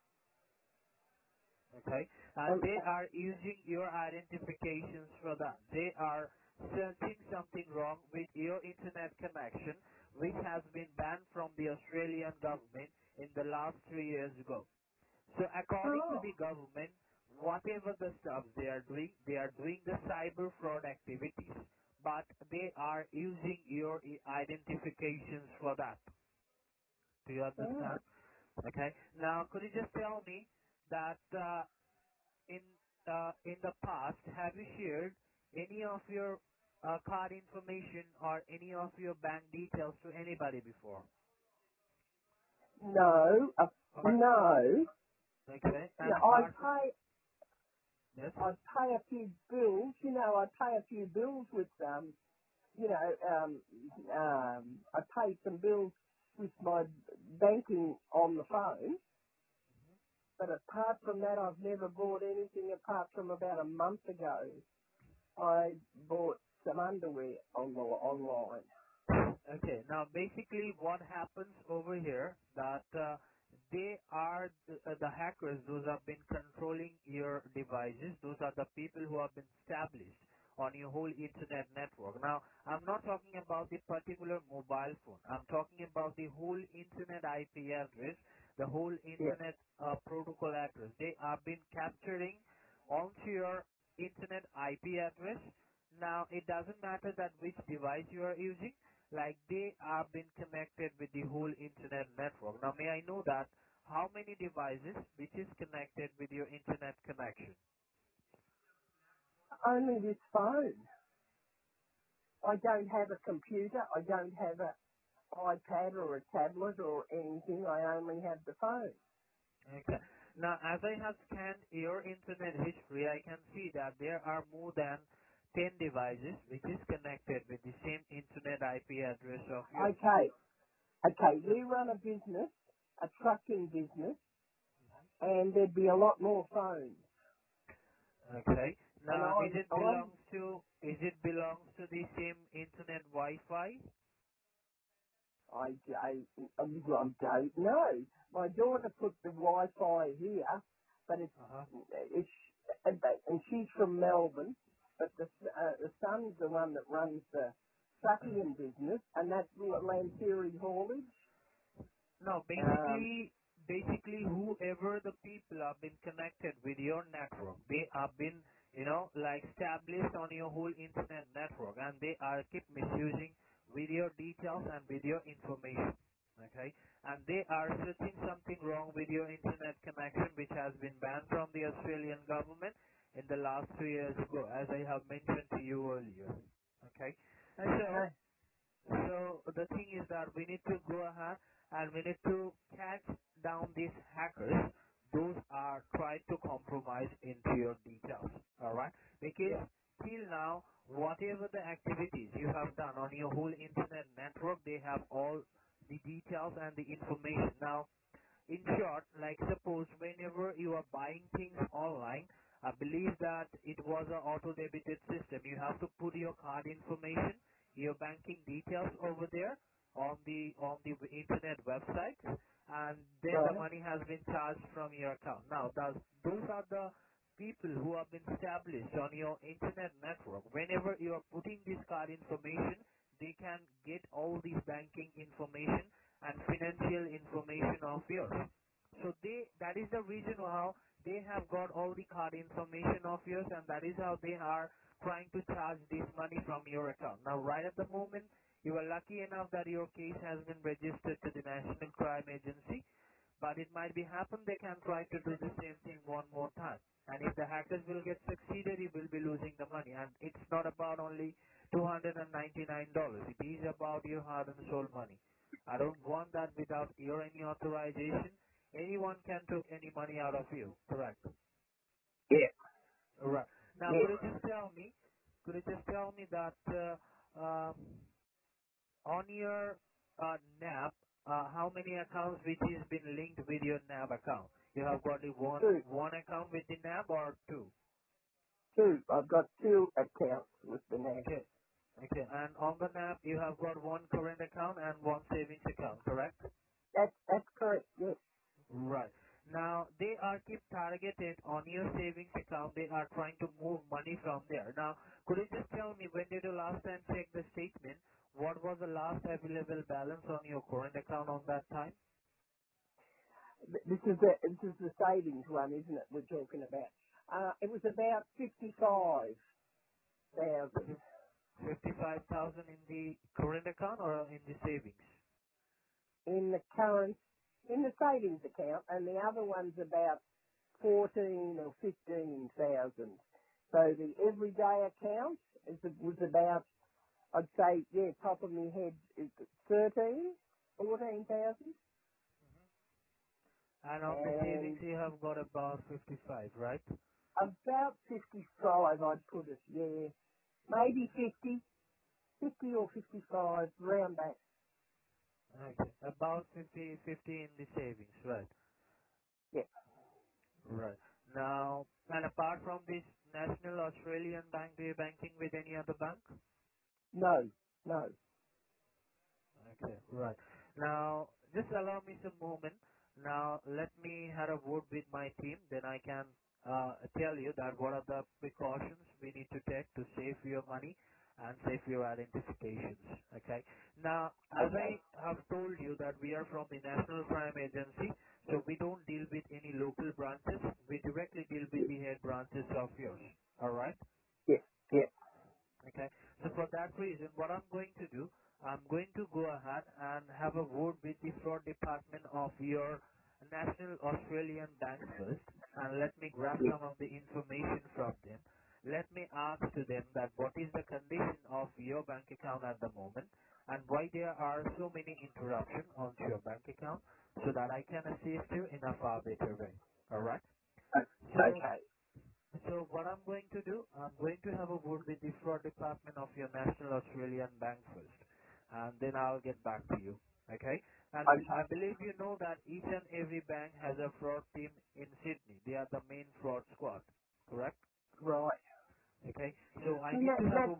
S3: Okay, and
S1: Um,
S3: they are using your identifications for that. They are searching something wrong with your internet connection, which has been banned from the Australian government in the last three years ago. So according to
S1: oh,
S3: the government, whatever the stuff they are doing, they are doing the cyber fraud activities, but they are using your i- identifications for that. Do you
S1: oh.
S3: understand? Okay. Now, could you just tell me that uh, in uh, in the past, have you shared any of your uh, card information or any of your bank details to anybody before?
S1: No, uh,
S3: Or
S1: no.
S3: okay,
S1: No,
S3: and
S1: I
S3: apart from
S1: pay,
S3: yes,
S1: I pay a few bills, you know, I pay a few bills with, um, you know, um, um, I pay some bills with my banking on the phone, but apart from that, I've never bought anything apart from about a month ago. I bought some underwear on the, online.
S3: okay. Now, basically, what happens over here that uh, they are the, uh, the hackers. Those have been controlling your devices. Those are the people who have been established on your whole internet network. Now, I'm not talking about the particular mobile phone. I'm talking about the whole internet I P address, the whole
S1: Yeah.
S3: internet uh, protocol address. They have been capturing onto your internet I P address. Now, it doesn't matter that which device you are using, like they have been connected with the whole internet network. Now, may I know that how many devices which is connected with your internet connection?
S1: Only this phone. I don't have a computer. I don't have a iPad or a tablet or anything. I only have the phone.
S3: Okay. Now, as I have scanned your internet history, I can see that there are more than ten devices which is connected with the same internet I P address of yours.
S1: Okay, okay.
S3: Now,
S1: We run a business, a trucking business, and there'd be a lot more phones.
S3: okay.
S1: And
S3: Now, is
S1: I'm,
S3: it
S1: I'm,
S3: belongs to is it belongs to the same internet Wi-Fi?
S1: I, I, I don't know. My daughter put the Wi-Fi here, but it's,
S3: Uh-huh.
S1: it's, and and she's from Melbourne, but the, uh, the son's the one that runs the trucking business, and that's Lanseri haulage.
S3: No,
S1: Um,
S3: basically, basically, whoever the people have been connected with your network, they have been, you know, like established on your whole internet network, and they are keep misusing with your details and with your information. Okay, and they are searching something wrong with your internet connection, which has been banned from the Australian government in the last three years ago, as I have mentioned to you earlier. Okay, so
S1: okay.
S3: so the thing is that we need to go ahead and we need to catch down these hackers. Those are trying to compromise into your details. Alright? Because
S1: Yeah.
S3: till now, whatever the activities you have done on your whole internet network, they have all the details and the information. Now, in short, like suppose whenever you are buying things online, I believe that it was an auto-debited system. You have to put your card information, your banking details over there on the on the internet website, and then the
S1: Right.
S3: money has been charged from your account. Now, those those are the people who have been established on your internet network. Whenever you are putting this card information, they can get all these banking information and financial information of yours. So they that is the reason how they have got all the card information of yours, and that is how they are trying to charge this money from your account. Now, right at the moment, you are lucky enough that your case has been registered to the National Crime Agency, but it might be happen they can try to do the same thing one more time. And if the hackers will get succeeded, you will be losing the money. And it's not about only two hundred ninety-nine dollars. It is about your hard and soul money. I don't want that without your any authorization. Anyone can take any money out of you. Correct.
S1: Yeah.
S3: Right. Now,
S1: Yeah.
S3: could you just tell me, could you just tell me that uh, um, on your uh, NAB, uh, how many accounts which is been linked with your NAB account? You have got the one
S1: Two.
S3: one account with the NAB or two?
S1: Two. I've got two accounts with the NAB.
S3: Okay. Okay. And on the NAB, you have got one current account and one savings account, correct?
S1: That's, that's correct, yes.
S3: Right. Now, they are keep targeted on your savings account. They are trying to move money from there. Now, could you just tell me when did you last time check the statement? What was the last available balance on your current account on that time?
S1: Th- This is the, this is the savings one, isn't it, we're talking about? Uh, it was about fifty-five thousand
S3: fifty-five thousand in the current account or in the savings?
S1: in the current, in the savings account, and the other one's about fourteen or fifteen thousand. So the everyday account is, was about, I'd say, yeah, top of my head, is it thirteen, fourteen thousand,
S3: And on the savings,
S1: and
S3: you have got about fifty-five, right?
S1: about fifty-five, I'd put it, yeah. Maybe fifty, fifty or fifty-five, round that.
S3: Okay. About fifty, fifty in the savings, right?
S1: Yeah.
S3: Right. Now, and apart from this National Australian Bank, do you banking with any other bank?
S1: No, no.
S3: Okay, right. Now, just allow me some moment. Now, let me have a word with my team, then I can uh, tell you that what are the precautions we need to take to save your money and save your identifications. Okay. Now, as
S1: Okay.
S3: I have told you that we are from the National Crime Agency, so we don't deal with any local branches. We directly deal with the head branches of yours. All right.
S1: Yeah, yeah.
S3: Okay. So for that reason, what I'm going to do, I'm going to go ahead and have a word with the fraud department of your National Australian Bank first, and let me grab
S1: Yeah.
S3: some of the information from them. Let me ask to them that what is the condition of your bank account at the moment, and why there are so many interruptions on your bank account, so that I can assist you in a far better way. All right.
S1: O-
S3: So
S1: Okay.
S3: so what I'm going to do, I'm going to have a word with the fraud department of your National Australian Bank first, and then I'll get back to you. Okay? And b-
S1: Okay.
S3: I believe you know that each and every bank has a fraud team in Sydney. They are the main fraud squad, correct?
S1: Right.
S3: Okay? So I need
S1: Now,
S3: to have
S1: now,
S3: a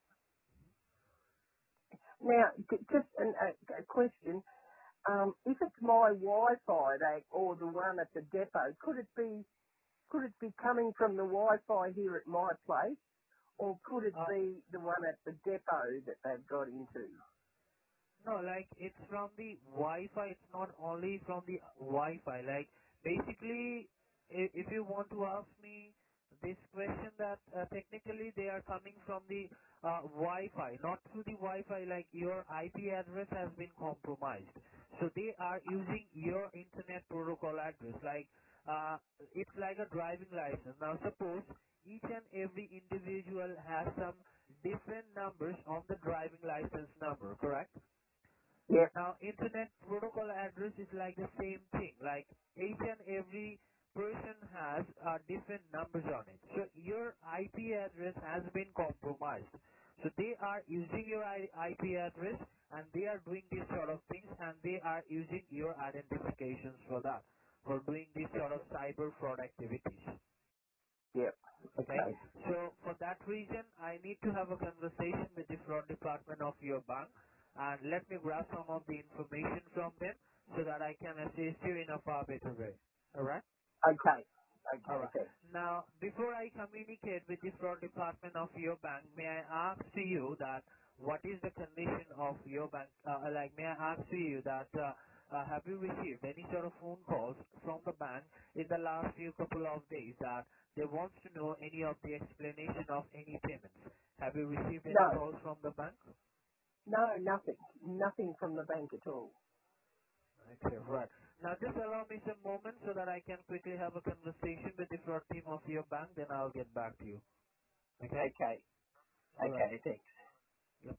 S1: now j- just an, a, a question. Um, if it's my Wi-Fi they, or the one at the depot, could it be could it be coming from the Wi-Fi here at my place, or could it
S3: uh,
S1: be the one at the depot that they've got into?
S3: no, like it's from the Wi-Fi. It's not only from the Wi-Fi. Like basically, i- if you want to ask me this question, that uh, technically they are coming from the uh, Wi-Fi, not through the Wi-Fi. Like your I P address has been compromised, so they are using your internet protocol address. Like uh, it's like a driving license. Now suppose each and every individual has some different numbers on the driving license number, correct?
S1: Yep.
S3: Now, internet protocol address is like the same thing. Like each and every person has uh, different numbers on it. So your I P address has been compromised. So they are using your I- IP address and they are doing these sort of things and they are using your identifications for that, for doing these sort of cyber fraud activities.
S1: Yep.
S3: Okay.
S1: Okay.
S3: So for that reason, I need to have a conversation with the fraud department of your bank, and let me grab some of the information from them so that I can assist you in a far better way. All right.
S1: Okay.
S3: All
S1: Okay.
S3: right.
S1: Thanks.
S3: Now, before I communicate with the fraud department of your bank, may I ask to you that what is the condition of your bank? Uh, like, may I ask to you that uh, uh, have you received any sort of phone calls from the bank in the last few couple of days that they want to know any of the explanation of any payments? Have you received any
S1: No.
S3: calls from the bank?
S1: No. Nothing. Nothing from the bank at all.
S3: Okay, right. Now just allow me some moments so that I can quickly have a conversation with the fraud team of your bank, then I'll get back to you. Okay?
S1: Okay.
S3: Alright.
S1: Okay, thanks.
S3: Yep.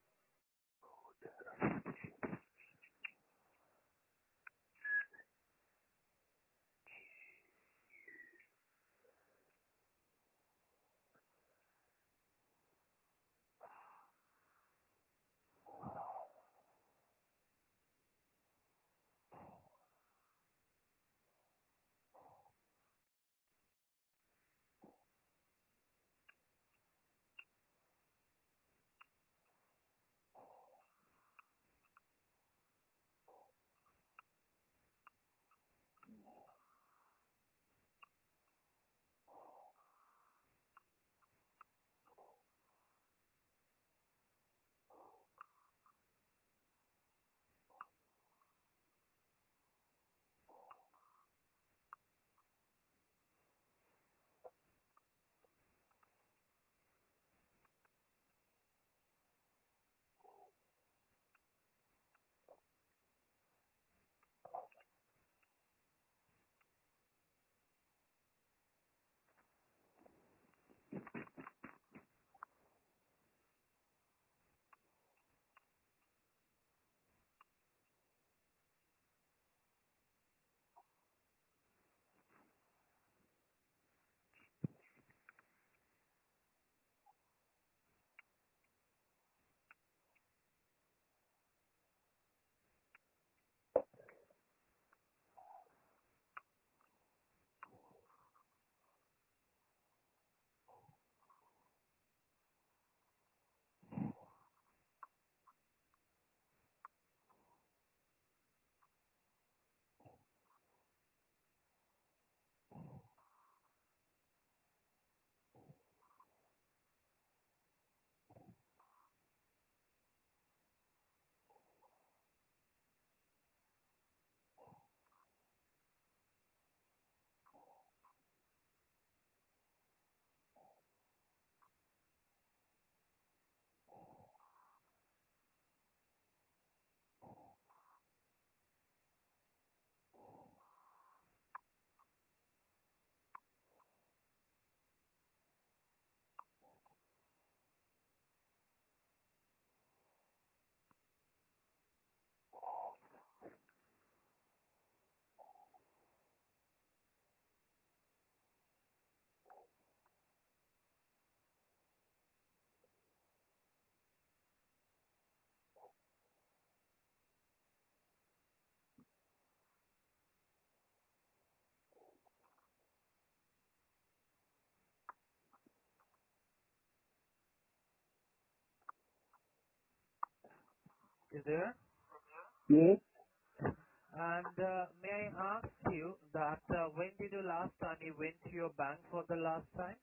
S3: Is there?
S1: Yes.
S3: And uh, may I ask you that uh, when did you last time you went to your bank for the last time?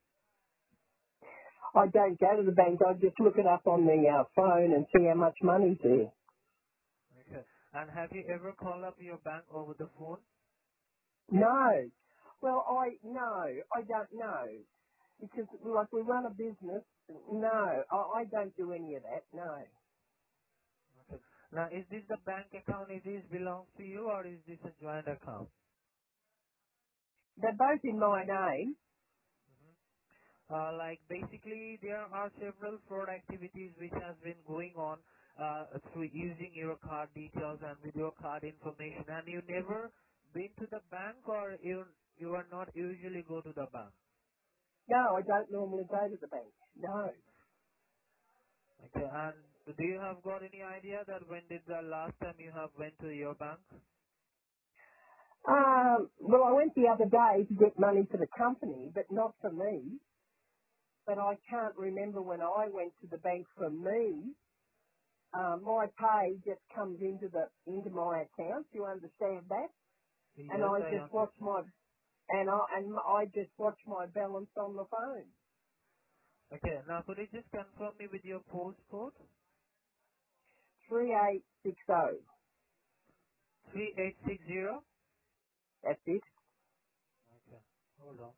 S1: I don't go to the bank. I just look it up on the uh, phone and see how much money's there.
S3: Okay. And have you ever called up your bank over the phone?
S1: No. Well, I, no, I don't know. Because, like, we run a business. No, I, I don't do any of that. No.
S3: Okay. Now, is this the bank account? Is this belongs to you, or is this a joint account?
S1: They're both in my name.
S3: Uh, like basically, there are several fraud activities which has been going on uh, through using your card details and with your card information, and you never been to the bank, or you you are not usually go to the bank.
S1: No, I don't normally go to the bank. No.
S3: Okay. And do you have got any idea that when did the last time you have went to your bank?
S1: Um, well, I went the other day to get money for the company, but not for me. But I can't remember when I went to the bank for me. Um, my pay just comes into the into my account. You understand that? And
S3: Yes,
S1: I
S3: I
S1: just watch
S3: understand.
S1: my and I and I just watch my balance on the phone.
S3: Okay. Now, could you just confirm me with your postcode?
S1: Three eight six zero.
S3: three eight six zero.
S1: That's it.
S3: Okay. Hold on.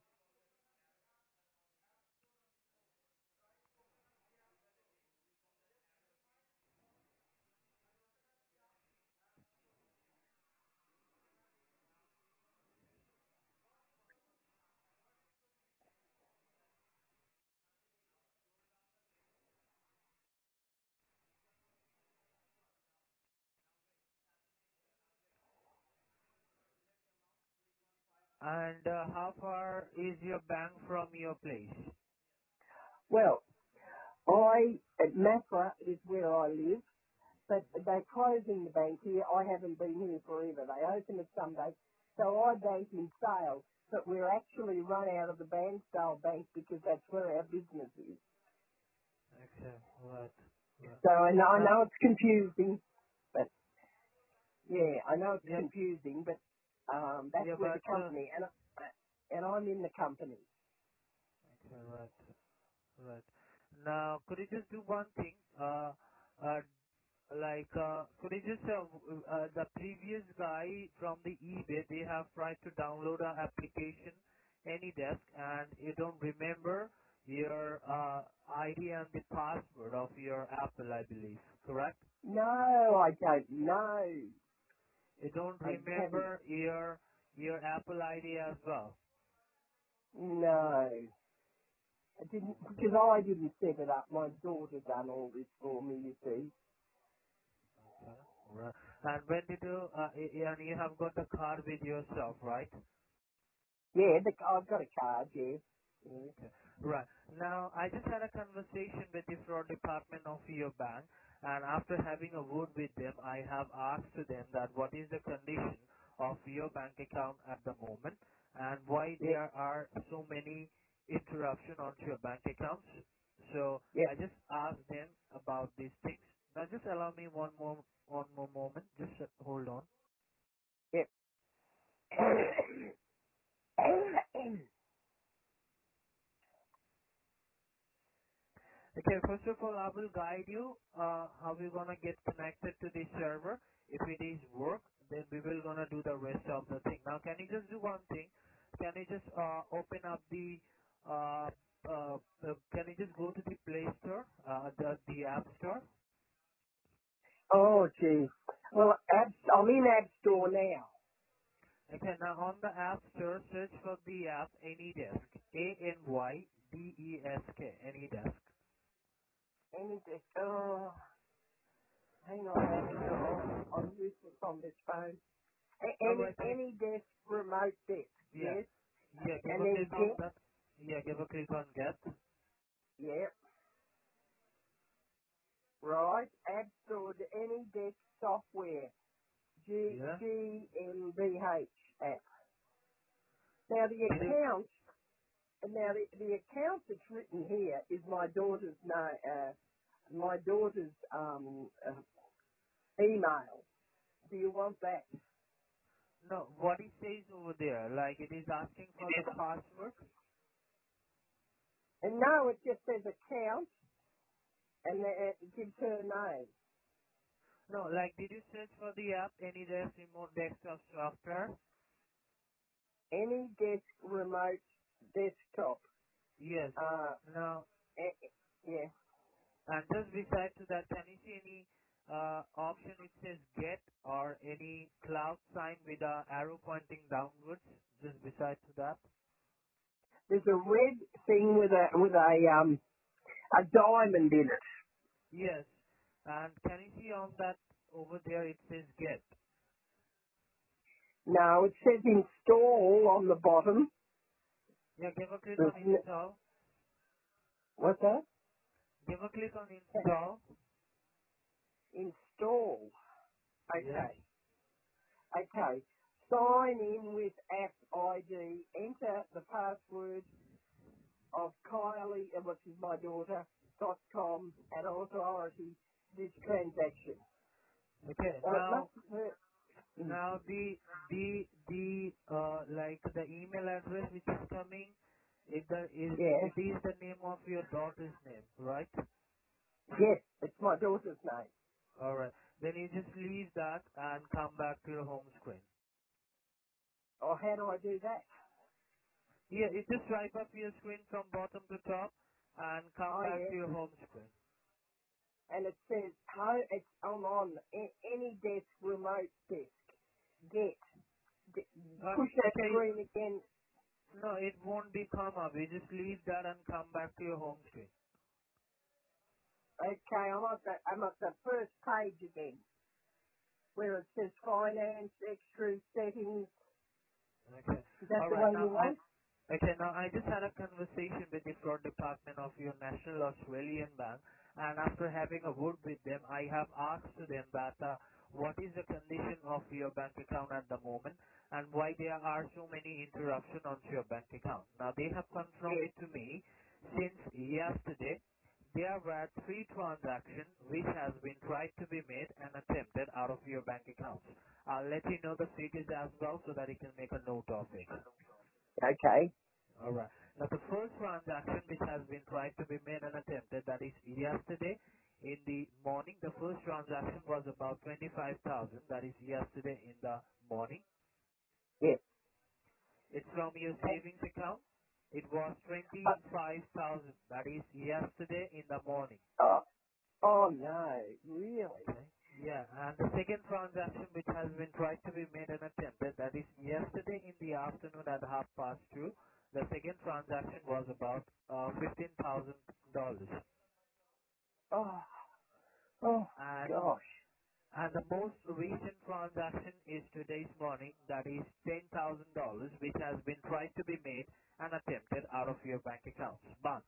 S3: And uh, how far is your bank from your place?
S1: Well, I, at Mafra is where I live, but they're closing the bank here. I haven't been here forever. They open it Sunday. So I bank in Sale, but we're actually run out of the Bansdale Bank because that's where our business is.
S3: Okay, right, right.
S1: So I know, I
S3: Uh,
S1: know it's confusing, but yeah, I know it's
S3: yeah,
S1: confusing, but um, that's
S3: yeah,
S1: where the
S3: but uh,
S1: company, and, and I'm in the company.
S3: okay, right, right. Now, could you just do one thing? Uh, uh, like, uh, could you just uh, w- uh, the previous guy from the eBay, they have tried to download our application, AnyDesk, and you don't remember your uh, I D and the password of your Apple, I believe, correct?
S1: No, I don't know.
S3: You don't
S1: I haven't.
S3: remember your your Apple I D as well.
S1: No, I didn't because I didn't set it up. My daughter done all this for me. You see.
S3: Okay. Right. And when did you, uh, y- y- and you have got the card with yourself, right?
S1: Yeah, the, I've got a card. Yeah. Yeah.
S3: Okay. Right. Now, I just had a conversation with the fraud department of your bank, and after having a word with them, I have asked to them that what is the condition of your bank account at the moment, and why
S1: Yeah.
S3: there are so many interruption onto your bank accounts. So
S1: Yeah.
S3: I just asked them about these things. Now, just allow me one more one more moment. Just uh, hold on.
S1: Yeah.
S3: Okay, first of all, I will guide you uh, how we're gonna get connected to the server. If it is work, then we will gonna do the rest of the thing. Now, can you just do one thing? Can you just uh, open up the uh, uh, uh, can you just go to the Play Store, uh, the the App Store?
S1: Oh, gee. Well, App, I'm in App Store now.
S3: Okay, now on the App Store, search for the app AnyDesk, A N Y D E S K, AnyDesk.
S1: Any desk. Oh, hang on. App Store. I'm, I'm useless on this phone. A-
S3: All
S1: Any
S3: right, then,
S1: any desk, remote desk.
S3: yeah,
S1: Yes.
S3: yeah, give
S1: And
S3: a
S1: then
S3: click on
S1: get.
S3: that. Yeah, give a click on Get.
S1: Yeah. Right. App Store. Any desk software. G
S3: Yeah.
S1: G M B H app. Now the
S3: Did it?
S1: account. Now the, the account that's written here is my daughter's no, uh, my daughter's um, uh, email. Do you want that?
S3: No, what it says over there, like it is asking for the password.
S1: And no, it just says account, and then it gives her name.
S3: No, like did you search for the app AnyDesk remote desktop software?
S1: Any desk remote desktop.
S3: Yes.
S1: Uh,
S3: Now,
S1: eh, yeah.
S3: and just beside to that, can you see any uh, option it says get or any cloud sign with a arrow pointing downwards just beside to that?
S1: There's a red thing with a with a um a diamond in it.
S3: Yes. And can you see on that over there it says get?
S1: No, it says install on the bottom.
S3: Yeah, give a click
S1: There's
S3: on
S1: n-
S3: install.
S1: what's that?
S3: Give a click on install.
S1: Install.
S3: Yes.
S1: Okay. Okay. Sign in with App I D. Enter the password of Kylie, uh, which is my daughter, dot com, and authority this transaction.
S3: Okay.
S1: Well, it
S3: Now,
S1: must have hurt. Mm.
S3: now the the the uh like the email address which is coming, it the is
S1: Yeah.
S3: it is the name of your daughter's name, right?
S1: Yes, it's my daughter's name.
S3: All right. Then you just leave that and come back to your home screen.
S1: Or how do I do that?
S3: Yeah, you just swipe up your screen from bottom to top and come
S1: Oh,
S3: back
S1: yeah.
S3: to your home screen.
S1: And it says, ho it's, I'm on a- any desk, remote desk. Get. Get.
S3: Uh,
S1: Push that
S3: okay.
S1: screen again.
S3: No, it won't be come up. You just leave that and come back to your home screen.
S1: Okay, I'm at the, I'm at the first page again, where it says finance, extras, settings.
S3: Okay.
S1: Is that
S3: All
S1: the
S3: right.
S1: way
S3: Now
S1: you
S3: I
S1: want?
S3: okay. Now I just had a conversation with the fraud department of your National Australian Bank, and after having a word with them, I have asked to them that uh, what is the condition of your bank account at the moment, and why there are so many interruptions onto your bank account. Now they have confirmed
S1: Yes.
S3: it to me since yesterday. There were three transactions which has been tried to be made and attempted out of your bank account. I'll let you know the figures as well so that you can make a note of it.
S1: Okay.
S3: Alright. Now the first transaction which has been tried to be made and attempted, that is yesterday in the morning. The first transaction was about twenty-five thousand, that is yesterday in the morning.
S1: Yes.
S3: It's from your
S1: Oh,
S3: savings account. It was
S1: uh,
S3: twenty-five thousand, that is yesterday in the morning.
S1: oh, oh no, really?
S3: Okay. Yeah, and the second transaction which has been tried to be made and attempted, that is yesterday in the afternoon at half past two. The second transaction was about uh, fifteen thousand dollars,
S1: Oh, oh
S3: and
S1: gosh.
S3: and the most recent transaction is today's morning, that is ten thousand dollars, which has been tried to be made and attempted out of your bank accounts. But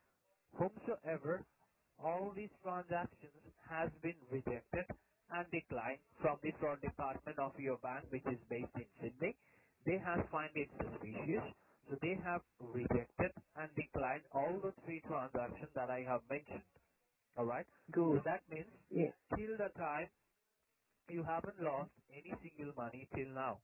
S3: whomsoever all these transactions has been rejected and declined from the fraud department of your bank, which is based in Sydney. They have find it suspicious, so they have rejected and declined all the three transactions that I have mentioned. All right. So
S1: Good.
S3: that means
S1: Yes.
S3: till the time you haven't lost any single money till now.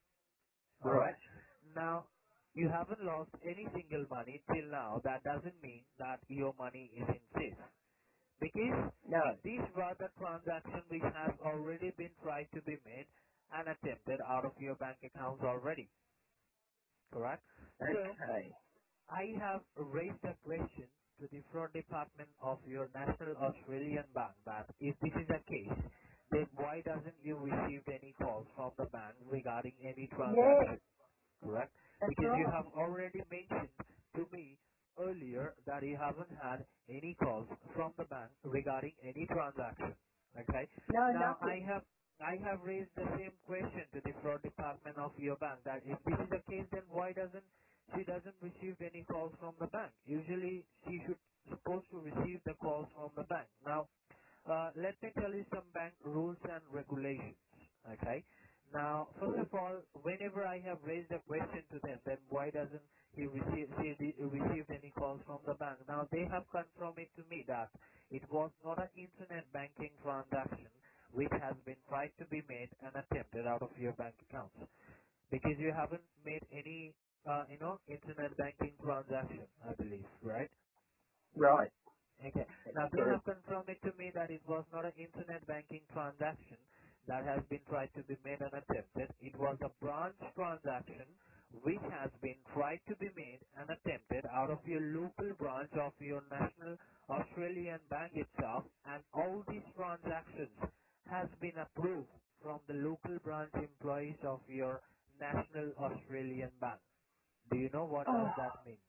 S3: All
S1: Right.
S3: right. Now you haven't lost any single money till now. That doesn't mean that your money is in safe. Because
S1: No.
S3: these were the transactions which have already been tried to be made and attempted out of your bank accounts already, correct? So
S1: Okay.
S3: I have raised a question to the fraud department of your National Australian Bank that if this is the case, then why doesn't you receive any calls from the bank regarding any
S1: Yes,
S3: transaction? Correct?
S1: that's
S3: Because you
S1: right.
S3: have already mentioned to me earlier that you haven't had any calls from the bank regarding any transaction. Okay?
S1: No,
S3: Now
S1: nothing.
S3: I have I have raised the same question to the fraud department of your bank that if this is the case, then why doesn't she doesn't receive any calls from the bank? Usually she should supposed to receive the calls from the bank. Now uh, let me tell you some bank rules and regulations. Okay. Now, first of all, whenever I have raised a question to them, then why doesn't he receive he re- received any calls from the bank? Now they have confirmed it to me that it was not an internet banking transaction which has been tried to be made and attempted out of your bank accounts because you haven't made any, uh, you know, internet banking transaction, I believe, right?
S1: Right.
S3: Okay.
S1: That's
S3: Now they
S1: true.
S3: have confirmed it to me that it was not an internet banking transaction that has been tried to be made and attempted. It was a branch transaction which has been tried to be made and attempted out of your local branch of your National Australian Bank itself, and all these transactions has been approved from the local branch employees of your National Australian Bank. Do you know what
S1: Oh,
S3: does that mean?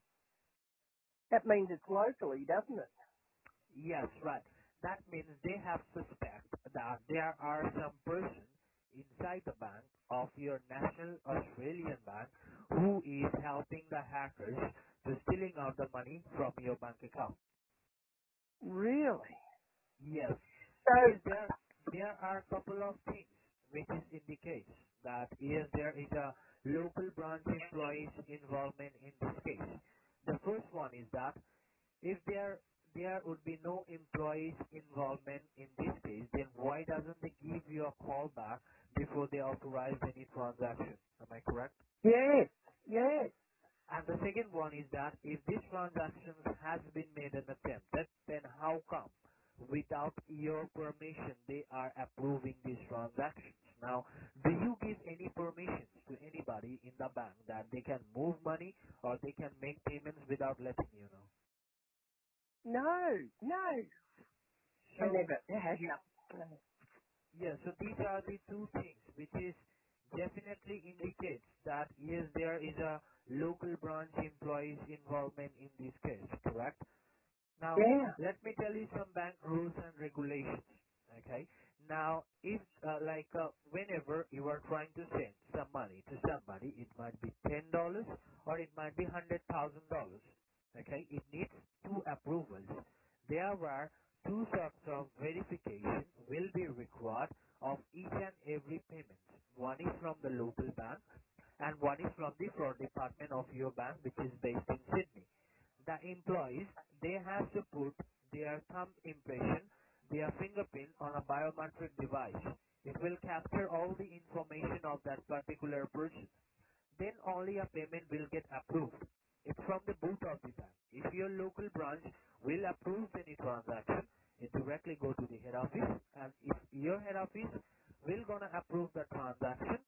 S1: that means it's locally, doesn't it?
S3: Yes, right. That means they have suspect that there are some person inside the bank of your National Australian Bank who is helping the hackers to stealing out the money from your bank account.
S1: Really?
S3: Yes,
S1: So,
S3: because there there are a couple of things which is indicates that yes, there is a local branch employees involvement in this case. The first one is that if there there would be no employees involvement in this case, then why doesn't they give you a call back before they authorize any transaction? Am I correct?
S1: yes, yes.
S3: And the second one is that if this transaction has been made and attempted, then how come without your permission they are approving these transactions? Now, do you give any permissions to anybody in the bank that they can move money or they can make payments without letting you know?
S1: No, no. I
S3: So
S1: never, I had nothing.
S3: yeah, so these are the two things which is definitely indicates that yes, there is a local branch employees involvement in this case, correct? Now,
S1: Yeah.
S3: let me tell you some bank rules and regulations. Okay. Now, if uh, like uh, whenever you are trying to send some money to somebody, it might be ten dollars or it might be hundred thousand dollars. Okay, it needs two approvals. There are two sorts of verification will be required of each and every payment. One is from the local bank and one is from the fraud department of your bank, which is based in Sydney. The employees, they have to put their thumb impression, their fingerprint on a biometric device. It will capture all the information of that particular person. Then only a payment will get approved. It's from the boot of the bank. If your local branch will approve any transaction, it directly go to the head office, and if your head office will gonna approve the transaction,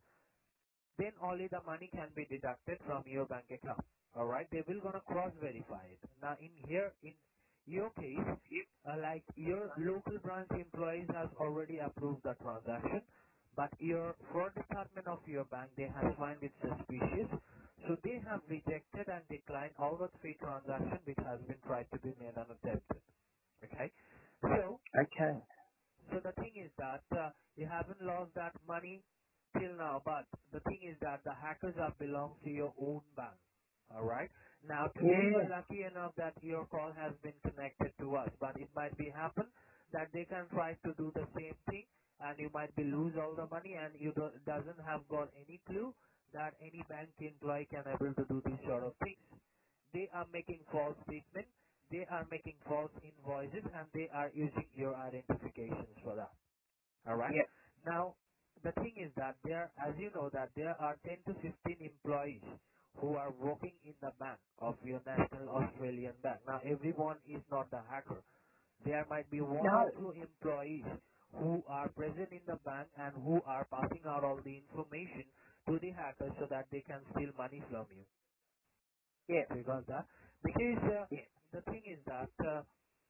S3: then only the money can be deducted from your bank account. All right, they will gonna cross verify it. Now in here, in your case, uh, like your local branch employees has already approved the transaction, but your fraud department of your bank, they have find it suspicious, so they have rejected and declined all the three transactions which has been tried to be made and attempted. Okay, so
S1: Okay.
S3: so the thing is that uh, you haven't lost that money till now, but the thing is that the hackers are belong to your own bank. All right. Now today you
S1: Yeah.
S3: are lucky enough that your call has been connected to us, but it might be happen that they can try to do the same thing, and you might be lose all the money, and you do, doesn't have got any clue that any bank employee can able to do these sort of things. They are making false statements, they are making false invoices, and they are using your identifications for that. All right.
S1: Yeah.
S3: Now, the thing is that there, as you know, that there are ten to fifteen employees who are working in the bank of your National Australian Bank. Now, everyone is not the hacker. There might be one or
S1: No.
S3: two employees who are present in the bank and who are passing out all the information to the hackers so that they can steal money from you.
S1: Yeah.
S3: So you got that? Because uh,
S1: Yeah.
S3: the thing is that uh,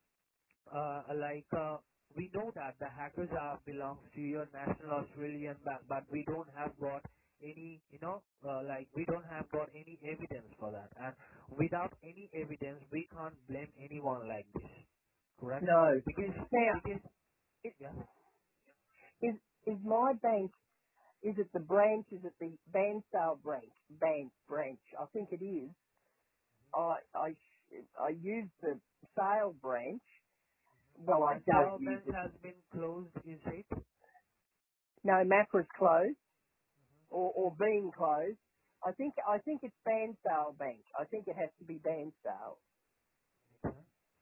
S3: uh, like uh, we know that the hackers are belongs to your National Australian Bank, but we don't have got any, you know, uh, like we don't have got any evidence for that, and without any evidence, we can't blame anyone like this, correct?
S1: No.
S3: Because
S1: Now,
S3: because
S1: is,
S3: yeah,
S1: is is my bank? Is it the branch? Is it the Bansdale branch? Ban branch. I think it is. I I I use the sale branch. Well, I
S3: uh,
S1: don't
S3: Sale
S1: use
S3: Bank
S1: it.
S3: has been closed, is it?
S1: No, Macra's closed or or being closed. I think I think it's Bansdale Bank. I think it has to be Bansdale.
S3: Okay.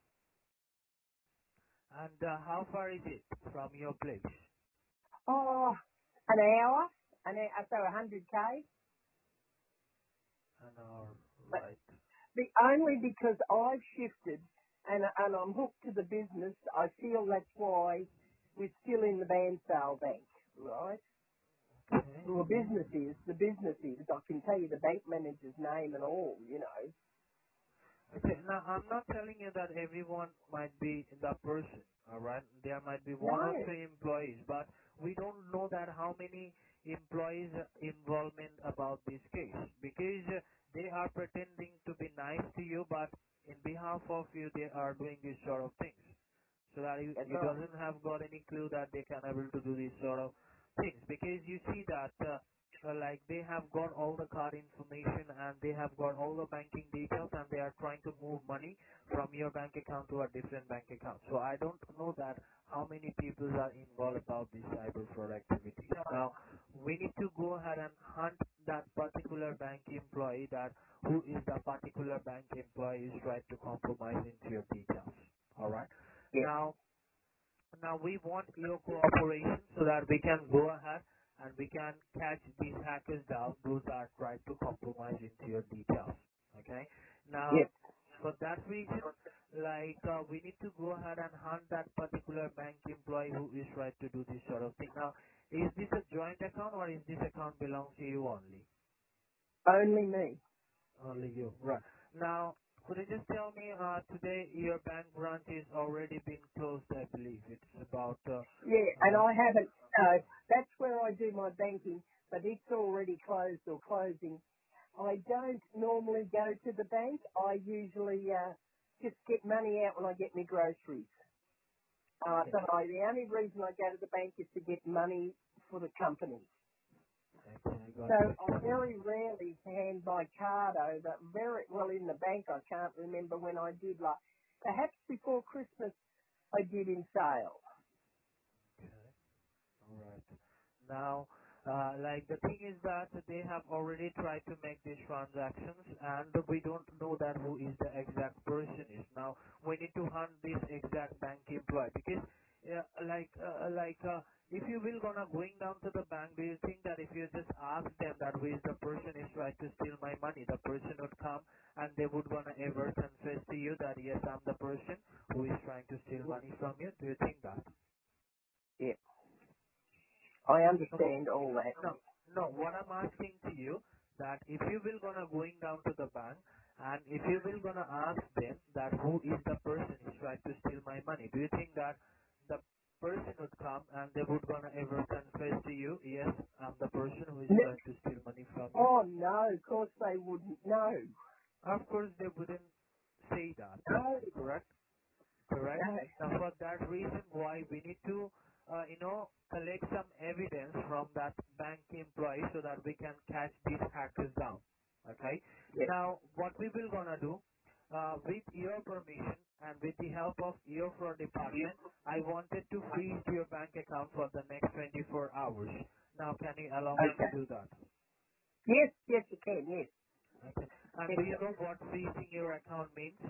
S3: And uh, how far is it from your place?
S1: Oh, an hour, an hour, so a hundred k.
S3: An hour,
S1: But
S3: right?
S1: the only because I've shifted and and I'm hooked to the business, I feel that's why we're still in the Bansdale Bank, right?
S3: Okay.
S1: Well, the business is the business is. I can tell you the bank manager's name and all. You know.
S3: Okay. Now, I'm not telling you that everyone might be the person, all right? There might be one
S1: No.
S3: or two employees, but we don't know that how many employees involvement about this case because uh, they are pretending to be nice to you, but in behalf of you, they are doing these sort of things. So that you,
S1: That's
S3: you
S1: right.
S3: doesn't have got any clue that they can able to do these sort of things because you see that uh, uh, like they have got all the card information and they have got all the banking details and they are trying to move money from your bank account to a different bank account. So I don't know that how many people are involved about this cyber fraud activity. Now we need to go ahead and hunt that particular bank employee that who is the particular bank employee is trying to compromise into your details. All right.
S1: Yeah.
S3: Now now we want your cooperation so that we can go ahead and we can catch these hackers down, those that are trying to compromise into your details. Okay? Now,
S1: Yeah.
S3: for that reason, like uh, we need to go ahead and hunt that particular bank employee who is trying to do this sort of thing. Now, is this a joint account or is this account belongs to you only?
S1: Only me.
S3: Only you. Right. Now, could you just tell me, uh, today your bank branch is already been closed, I believe. It's about, uh,
S1: Yeah, and
S3: uh,
S1: I haven't. Uh, that's where I do my banking, but it's already closed or closing. I don't normally go to the bank. I usually uh, just get money out when I get my groceries. Uh,
S3: Okay.
S1: but I, the only reason I go to the bank is to get money for the company.
S3: Okay, I got
S1: So
S3: it.
S1: I very rarely hand my card over. Very well in the bank. I can't remember when I did. Like perhaps before Christmas, I did in sale.
S3: Okay. All right. Now, uh, like the thing is that they have already tried to make these transactions, and we don't know that who is the exact person is. Now, we need to hunt this exact bank employee because, uh, like, uh, like, uh, if you will gonna going down to the bank, do you think that if you just ask them that who is the person is trying to steal my money, the person would come and they would gonna ever confess to you that yes, I'm the person who is trying to steal money from you? Do you think that?
S1: Yeah, I
S3: No,
S1: understand all that.
S3: no, no. What I'm asking to you that if you will gonna going down to the bank and if you will gonna ask them that who is the person who's trying to steal my money, do you think that the person would come and they would gonna ever confess to you, yes, I'm the person who is
S1: N-
S3: trying to steal money from you?
S1: oh no, of course they wouldn't. No,
S3: Of course, they wouldn't say that,
S1: no,
S3: correct? Correct.
S1: no.
S3: Now, for that reason, why we need to, uh, you know, collect some evidence from that bank employee so that we can catch these hackers down. Okay.
S1: Yeah.
S3: Now, what we will gonna do, uh, with your permission and with the help of your fraud department, I wanted to freeze your bank account for the next twenty-four hours. Now, can you allow me to
S1: Okay.
S3: do that?
S1: Yes, yes, you can. Yes.
S3: Okay. And
S1: Yes,
S3: do you know what freezing your account means?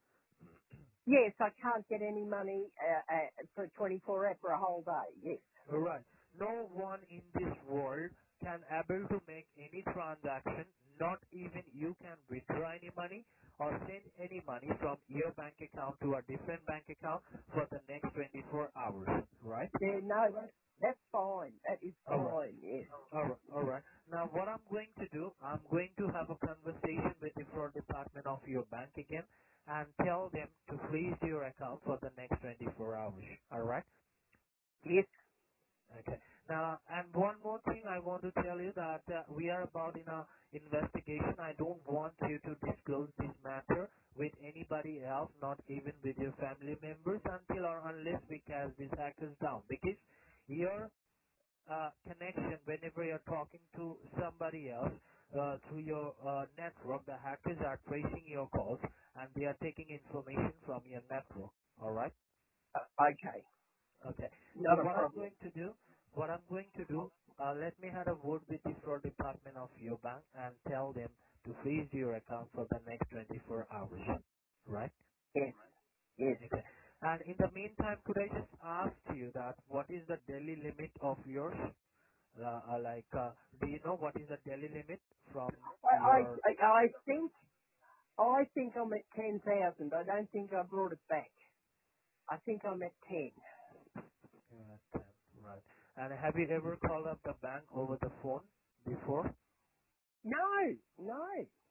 S1: yes. I can't get any money uh, uh, for twenty-four hours for a whole day. Yes.
S3: Right. No one in this world can able to make any transaction, not even you can withdraw any money or send any money from your bank account to a different bank account for the next twenty-four hours, right?
S1: Yeah. No, that, that's fine. That is
S3: Alright,
S1: fine. Yes.
S3: alright, alright. Now what I'm going to do, I'm going to have a conversation with the fraud department of your bank again and tell them to freeze your account for the next twenty-four hours, alright?
S1: Yes.
S3: Okay. Now, and one more thing I want to tell you that uh, we are about in a investigation. I don't want you to disclose this matter with anybody else, not even with your family members, until or unless we catch these hackers down. Because your uh, connection, whenever you're talking to somebody else uh, through your uh, network, the hackers are tracing your calls and they are taking information from your network. All right.
S1: Uh, okay.
S3: Okay. Now
S1: Not a
S3: what I'm
S1: problem.
S3: going to do, what I'm going to do, uh, let me have a word with the fraud department of your bank and tell them to freeze your account for the next twenty-four hours. Right?
S1: Yes. Yes.
S3: Okay. And in the meantime, could I just ask you that what is the daily limit of yours? Uh, uh, like, uh, do you know what is the daily limit from
S1: I,
S3: your
S1: I, I think, I think I'm at ten thousand. I don't think I brought it back. I think I'm at ten.
S3: uh, ten, right? And have you ever called up the bank over the phone before?
S1: No, no,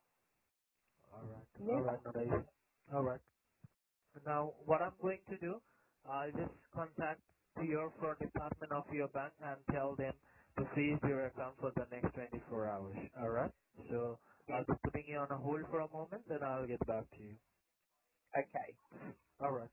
S3: All right. All
S1: never.
S3: right, Nadesh. All right. Now, what I'm going to do, I'll just contact to your fraud department of your bank and tell them to freeze your account for the next twenty-four hours. All right? So I'll
S1: Yes.
S3: be putting you on a hold for a moment, then I'll get back to you.
S1: Okay.
S3: All right.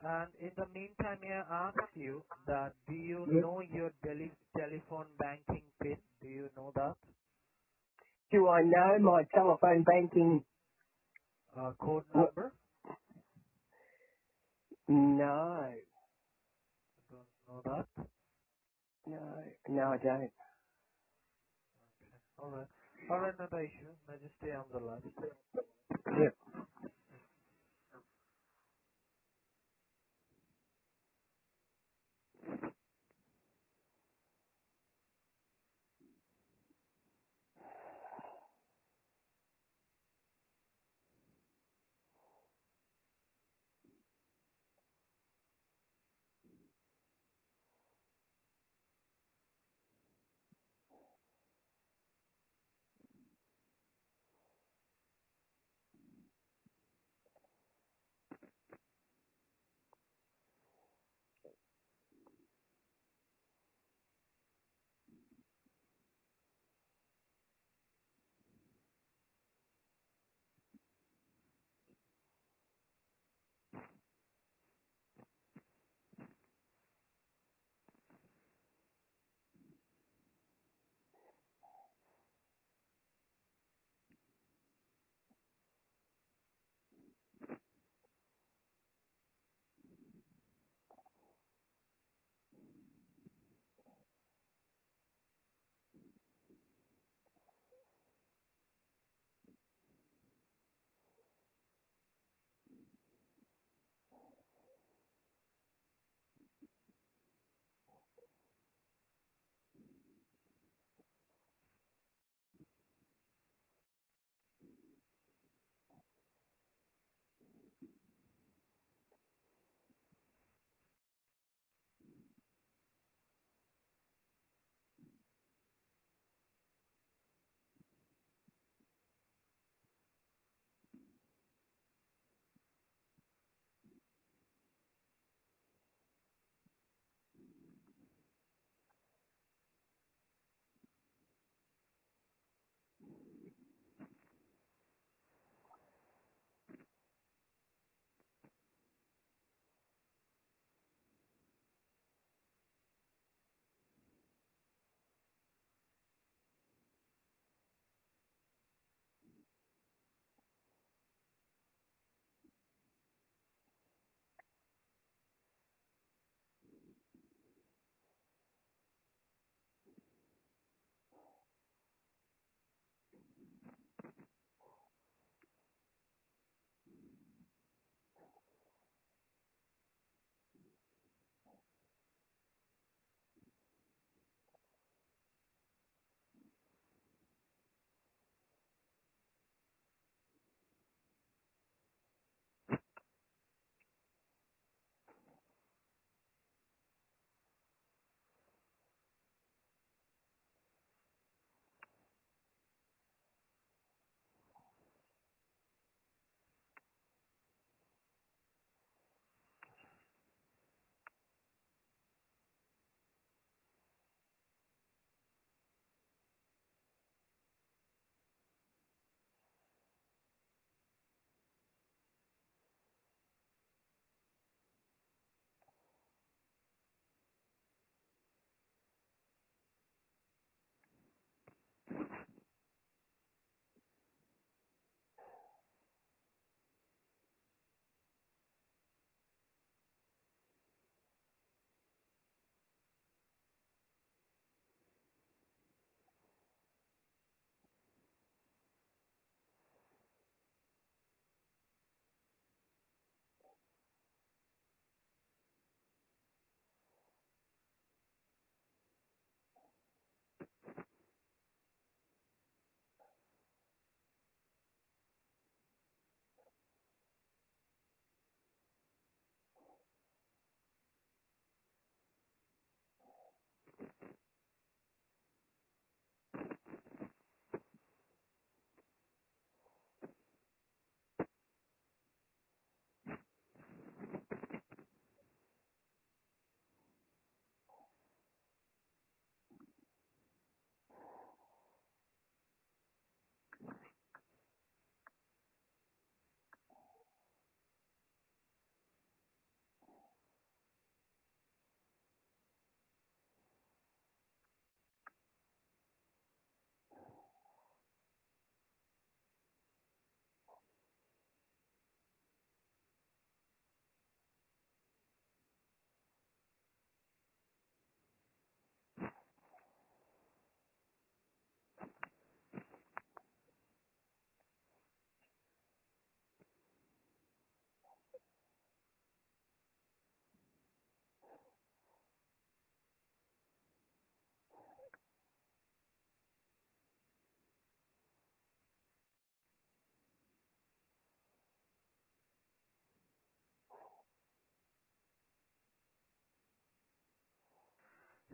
S3: And in the meantime, may I ask you that do you
S2: Yes.
S3: know your tele- telephone banking PIN? Do you know that?
S1: Do I know my telephone banking?
S3: Uh, code
S1: What?
S3: number?
S1: No,
S3: Don't know that.
S1: no, no, I don't.
S3: All right. All right, not an issue. Now just stay on the line.
S1: Yep.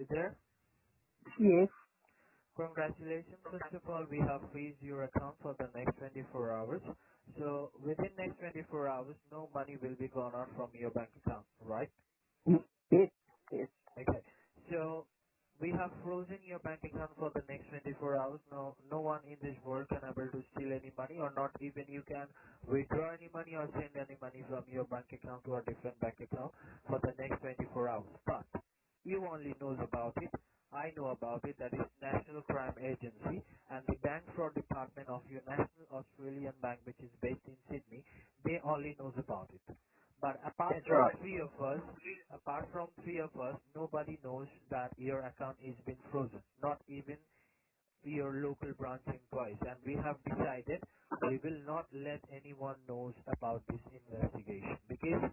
S3: You there?
S1: Yes.
S3: Congratulations. First of all, we have freezed your account for the next twenty-four hours. So within next twenty-four hours, no money will be gone out from your bank account, right?
S1: Mm, Yes. Yes.
S3: Okay. So we have frozen your bank account for the next twenty-four hours. No, no one in this world can able to steal any money, or not even you can withdraw any money or send any money from your bank account to a different bank account for the next twenty-four hours. But you only knows about it. I know about it. That is National Crime Agency and the Bank Fraud Department of your National Australian Bank, which is based in Sydney. They only knows about it. But apart
S1: That's
S3: from
S1: right.
S3: three of us, apart from three of us, nobody knows that your account is been frozen. Not even your local branch employees. And we have decided we will not let anyone knows about this investigation, because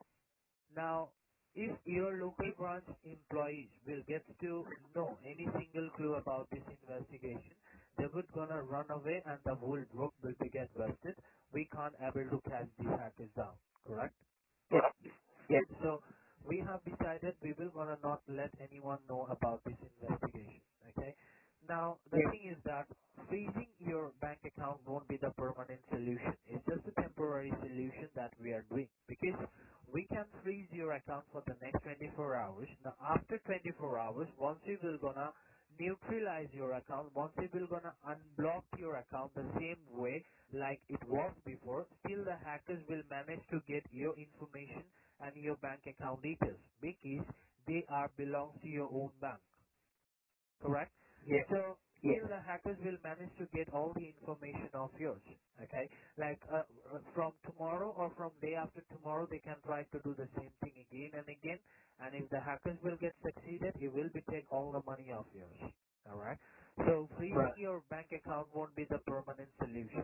S3: now, if your local branch employees will get to know any single clue about this investigation, they would gonna run away and the whole group will be get busted. We can't able to catch these hackers down, correct?
S1: Yes. Yes.
S3: So we have decided we will gonna not let anyone know about this investigation. Okay. Now the
S1: Yes.
S3: thing is that freezing your bank account won't be the permanent solution. It's just a temporary solution that we are doing, because we can freeze your account for the next twenty-four hours. Now after twenty-four hours, once we will gonna neutralize your account, once we will gonna unblock your account the same way like it was before, still the hackers will manage to get your information and your bank account details, because they are belongs to your own bank, correct?
S1: Yes.
S3: So
S1: Yes.
S3: still the hackers will manage to get all the information of yours. Okay, like uh, uh, from tomorrow or from day after tomorrow, they can try to do the same thing again and again. And if the hackers will get succeeded, it will be take all the money of yours. All right. So freezing
S1: Right.
S3: your bank account won't be the permanent solution.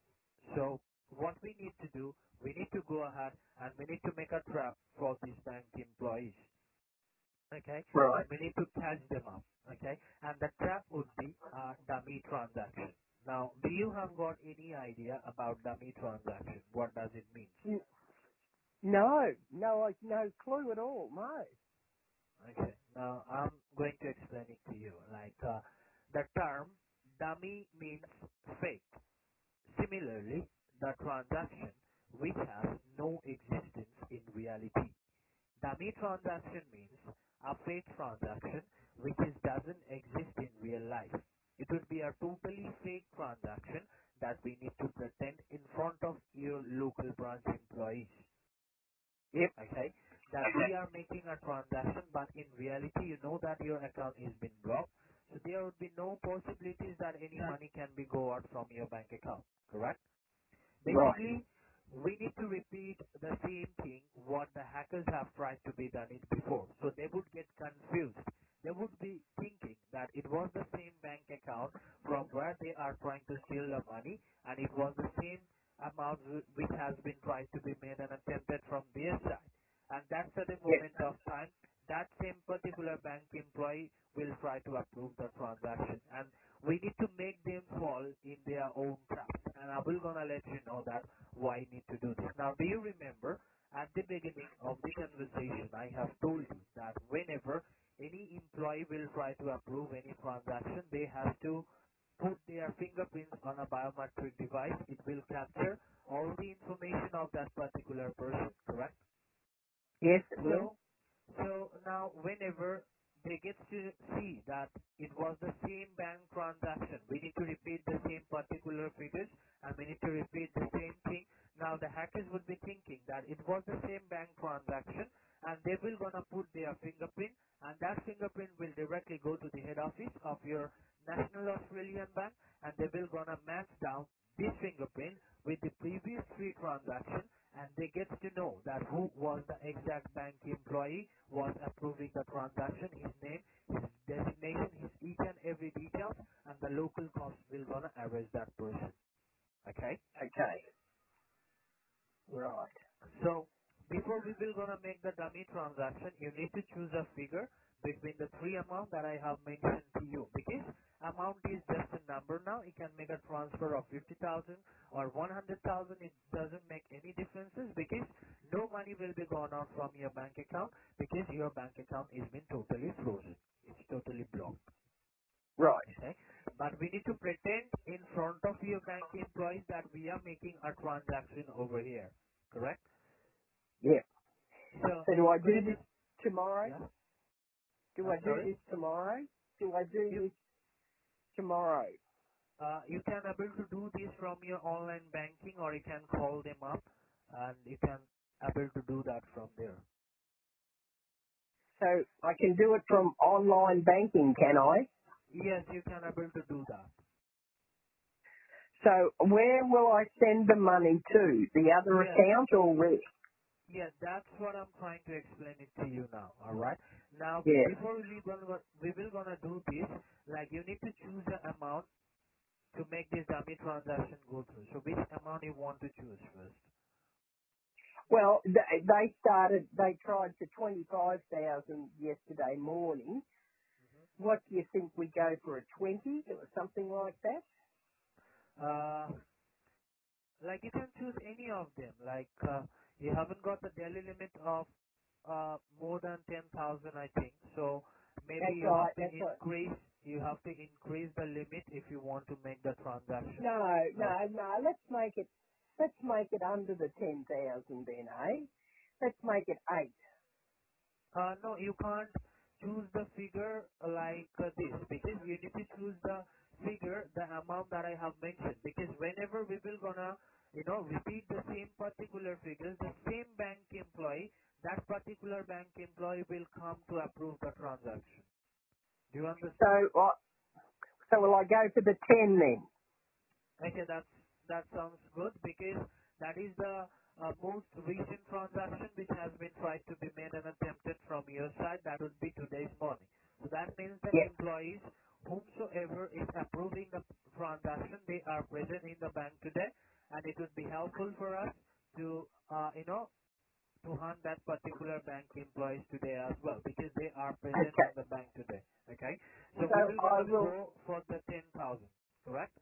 S3: So what we need to do, we need to go ahead and we need to make a trap for these bank employees. Okay, and
S1: Right.
S3: we need to catch them up. Okay, and the trap would be a dummy transaction. Now, do you have got any idea about dummy transaction? What does it mean?
S1: N- No. No. I no clue at all. No.
S3: Okay, now I'm going to explain it to you. Like uh, the term dummy means fake. Similarly, the transaction which has no existence in reality. Dummy transaction means a fake transaction which is, doesn't exist in real life. It would be a totally fake transaction that we need to pretend in front of your local branch employees.
S1: Yep.
S3: Okay? That we are making a transaction, but in reality you know that your account is been blocked. So there would be no possibilities that any money can be go out from your bank account. Correct?
S1: Right.
S3: Basically, we need to repeat the same thing what the hackers have tried to be done it before. So they would get confused. They would be thinking that it was the same bank account from where they are trying to steal the money, and it was the same amount wh- which has been tried to be made and attempted from their side. And that's at a
S1: Yes.
S3: moment of time, that same particular bank employee will try to approve the transaction. And we need to make them fall in their own traps. And I will gonna let you know that why I need to do this. Now, do you remember at the beginning of the conversation, I have told you that whenever any employee will try to approve any transaction, they have to put their fingerprints on a biometric device. It will capture all the information of that particular person, correct?
S1: Yes. It will.
S3: So, so now whenever they get to see that it was the same bank transaction, we need to repeat the same particular figures and we need to repeat the same thing. Now the hackers would be thinking that it was the same bank transaction, and they will gonna put their fingerprint, and that fingerprint will directly go to the head office of your National Australian Bank, and they will gonna match down this fingerprint with the previous three transactions, and they get to know that who was the exact bank employee was approving the transaction, his name, his designation, his each and every details, and the local cops will gonna arrest that person. Okay?
S1: Okay. Right.
S3: So before we will gonna make the dummy transaction, you need to choose a figure between the three amount that I have mentioned to you, because amount is just a number now. You can make a transfer of fifty thousand or one hundred thousand. It doesn't make any differences, because no money will be gone out from your bank account because your bank account is been totally frozen. It's totally blocked.
S1: Right.
S3: Okay. But we need to pretend in front of your bank employees that we are making a transaction over here. Correct?
S1: Yeah.
S3: So
S1: So do I
S3: could
S1: do
S3: you
S1: this
S3: just,
S1: tomorrow?
S3: yeah,
S1: Do
S3: I'm
S1: I do
S3: sorry?
S1: this tomorrow? Do I do
S3: You,
S1: this tomorrow?
S3: uh, you can able to do this from your online banking, or you can call them up and you can able to do that from there.
S1: So I can do it from online banking, can I?
S3: Yes, you can able to do that.
S1: So where will I send the money to? The other
S3: Yes,
S1: account or where?
S3: yes, that's what I'm trying to explain it to you now. All right. Now,
S1: Yeah.
S3: before we gonna we will gonna do this, like you need to choose the amount to make this dummy transaction go through. So, which amount you want to choose first?
S1: Well, they, they started, they tried for twenty-five thousand yesterday morning. What do you think we go for, a twenty or something like that?
S3: Uh, like you can choose any of them. Like uh, you haven't got the daily limit of uh more than ten thousand, I think. So maybe
S1: That's
S3: you
S1: right,
S3: have to
S1: that's right.
S3: increase. You have to increase the limit if you want to make the transaction.
S1: No,
S3: So
S1: no, no, let's make it, let's make it under the ten thousand then, eh? Let's make it eight.
S3: Uh, no, you can't choose the figure like uh, this because you need to choose the figure, the amount that I have mentioned. Because whenever we will gonna, you know, repeat the same particular figures, the same bank employee, that particular bank employee will come to approve the transaction. Do you
S1: So,
S3: understand?
S1: uh, so will I go for the ten then?
S3: Okay, that's, that sounds good because that is the uh, most recent transaction which has been tried to be made and attempted from your side. That would be today's morning. So that means the
S1: Yeah.
S3: employees, whomsoever is approving the transaction, they are present in the bank today, and it would be helpful for us to, uh, you know, to hunt that particular bank employees today as well because they are present
S1: Okay.
S3: in the bank today. Okay, so
S1: So
S3: we will
S1: I
S3: gonna
S1: will,
S3: go for the ten thousand. Correct?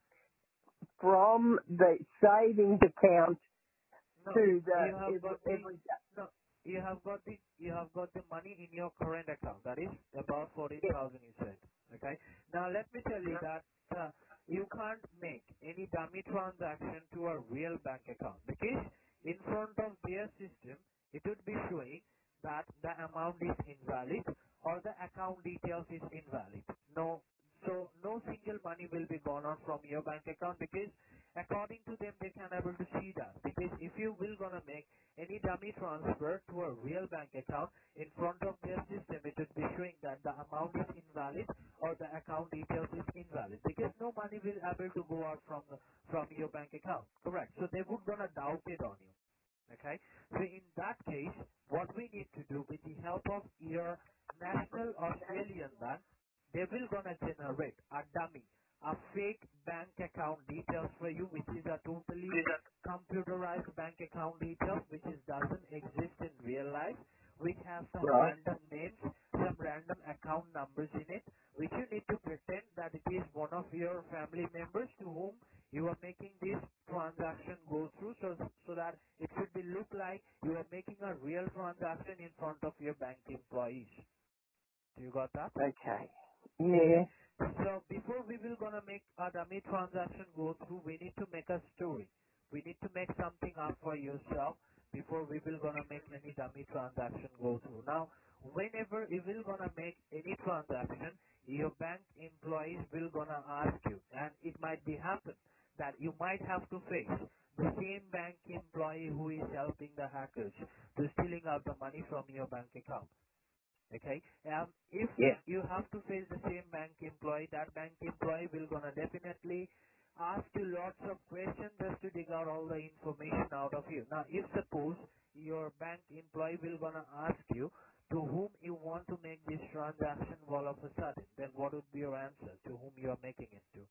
S1: from the savings account
S3: No,
S1: to the
S3: you have
S1: every,
S3: got the
S1: every
S3: no, you have got the you have got the money in your current account. That is about fourteen
S1: yeah.
S3: thousand. You said. Okay. Now let me tell you that uh, you can't make any dummy transaction to a real bank account because in front of their system it would be showing that the amount is invalid or the account details is invalid. No, so no single money will be gone out from your bank account because according to them they can able to see that because if you will gonna make any dummy transfer to a real bank account in front of their system it would be showing that the amount is invalid or the account details is invalid because no money will able to go out from the, from your bank account, correct? So they would gonna doubt it on you. Okay, so in that case what we need to do with the help of your national Australian bank, they will gonna generate a dummy, a fake bank account details for you, which is a totally computerized bank account details, which is doesn't exist in real life, which has some
S1: Right.
S3: random names, some random account numbers in it, which you need to pretend that it is one of your family members to whom you are making this transaction go through, so so that it should be look like you are making a real transaction in front of your bank employees. Do you got that?
S1: Okay.
S3: Okay.
S1: Yeah.
S3: So before we will gonna make a dummy transaction go through, we need to make a story. We need to make something up for yourself before we will gonna make any dummy transaction go through. Now, whenever you will gonna make any transaction, your bank employees will gonna ask you, and it might be happen that you might have to face the same bank employee who is helping the hackers to stealing out the money from your bank account. Okay. Um, if
S1: Yeah.
S3: you have to face the same bank employee, that bank employee will gonna definitely ask you lots of questions just to dig out all the information out of you. Now, if suppose your bank employee will gonna ask you to whom you want to make this transaction all of a sudden, then what would be your answer to whom you are making it to?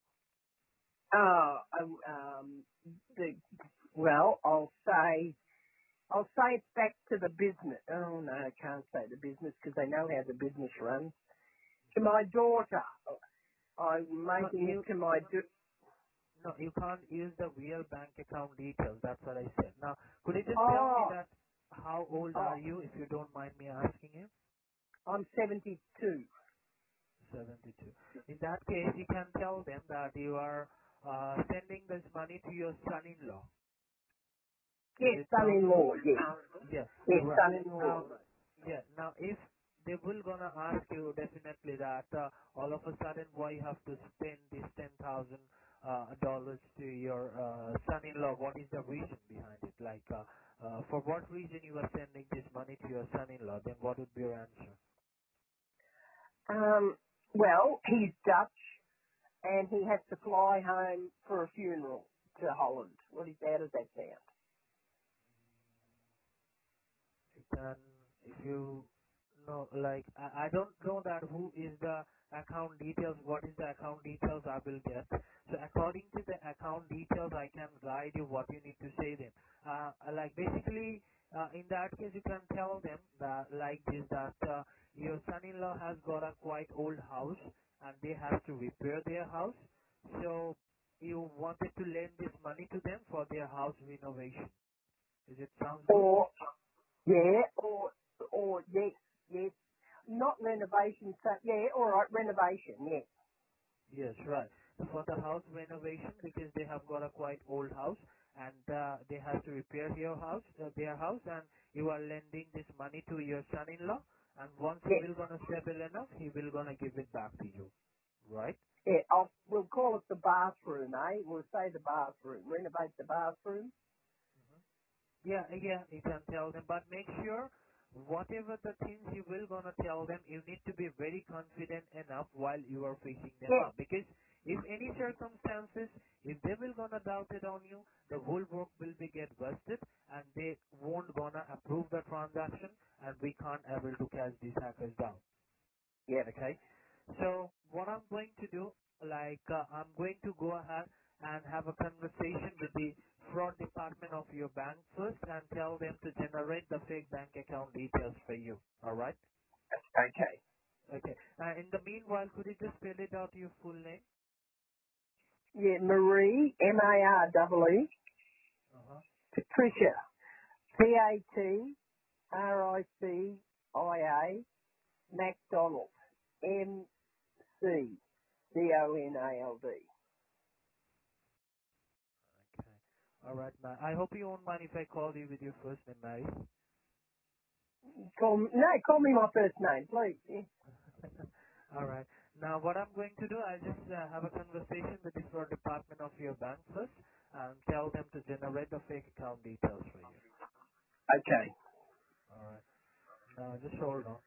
S1: Oh, um, um, the, well, I'll say, I'll say it's back to the business. Oh no, I can't say the business because they know how the business runs. To my daughter, I'm
S3: No,
S1: making it
S3: you
S1: to my. Do-
S3: no, you can't use the real bank account details. That's what I said. Now, could you just tell me
S1: oh,
S3: that? How old
S1: Oh,
S3: are you, if you don't mind me asking you?
S1: I'm seventy-two.
S3: seventy-two. In that case, you can tell them that you are uh, sending this money to your son-in-law. Does
S1: Yes,
S3: it sound good?
S1: son-in-law, yes.
S3: Yes.
S1: Yes,
S3: Right.
S1: son-in-law.
S3: Now, yeah. Now, if they will gonna ask you definitely that uh, all of a sudden why you have to spend this ten thousand uh, dollars to your uh, son-in-law, what is the reason behind it? Like, uh, uh, for what reason you are sending this money to your son-in-law? Then what would be your answer?
S1: Um, well, he's Dutch and he has to fly home for a funeral to Holland. What is, how does that sound?
S3: Then if you know, like, I, I don't know that who is the account details, what is the account details I will get. So according to the account details, I can guide you what you need to say them. Uh, like basically, uh, in that case, you can tell them that like this, that uh, your son-in-law has got a quite old house and they have to repair their house. So you wanted to lend this money to them for their house renovation. Is it sounds good?
S1: Or, yeah, or, or, yes, yes. Not renovation, so, yeah, alright, renovation, yes.
S3: Yes, right. For the house renovation, because they have got a quite old house and uh, they have to repair your house, uh, their house, and you are lending this money to your son-in-law. And once he
S1: Yes,
S3: will gonna stable enough, he will gonna give it back to you, right?
S1: yeah, I'll, we'll call it the bathroom, eh? We'll say the bathroom, renovate the bathroom.
S3: Yeah, yeah, you can tell them, but make sure whatever the things you will gonna tell them, you need to be very confident enough while you are facing them
S1: Yes,
S3: up. Because if any circumstances, if they will gonna doubt it on you, the whole work will be get busted, and they won't gonna approve the transaction, and we can't able to catch these hackers down.
S1: yes,
S3: Okay. So what I'm going to do, like uh, I'm going to go ahead and have a conversation with the fraud department of your bank first and tell them to generate the fake bank account details for you. All right.
S1: okay.
S3: Okay. Uh, in the meanwhile, could you just spell it out your full name?
S1: Yeah, Marie, M A R E E,
S3: Uh-huh.
S1: Patricia, P A T R I C I A, MacDonald, M C D O N A L D.
S3: Okay. All right, man. I hope you won't mind if I call you with your first name, Mary.
S1: Call me, no, call me my first name, please. Yeah.
S3: All right. Now, what I'm going to do, I'll just uh, have a conversation with the fraud department of your bank first and tell them to generate the fake account details for you.
S1: Okay.
S3: All right. Now, just hold on.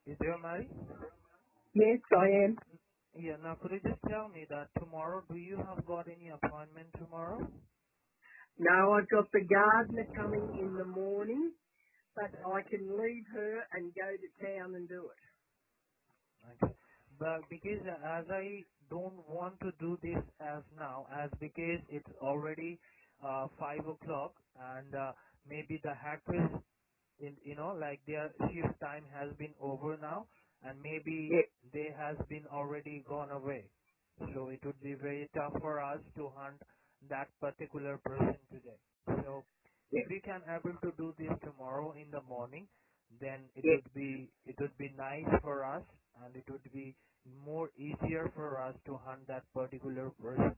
S3: Is there, Mary?
S1: Yes, I am.
S3: Yeah, now could you just tell me that tomorrow, do you have got any appointment tomorrow?
S1: No, I've got the gardener coming in the morning, but
S3: Okay.
S1: I can leave her and go to town and do it.
S3: Okay. But because uh, as I don't want to do this as now, as because it's already uh, five o'clock and uh, maybe the hackers, in, you know, like their shift time has been over now, and maybe
S1: Yeah,
S3: they has been already gone away. So it would be very tough for us to hunt that particular person today. So if
S1: yeah,
S3: we can able to do this tomorrow in the morning, then it
S1: yeah.
S3: would be it would be nice for us, and it would be more easier for us to hunt that particular person.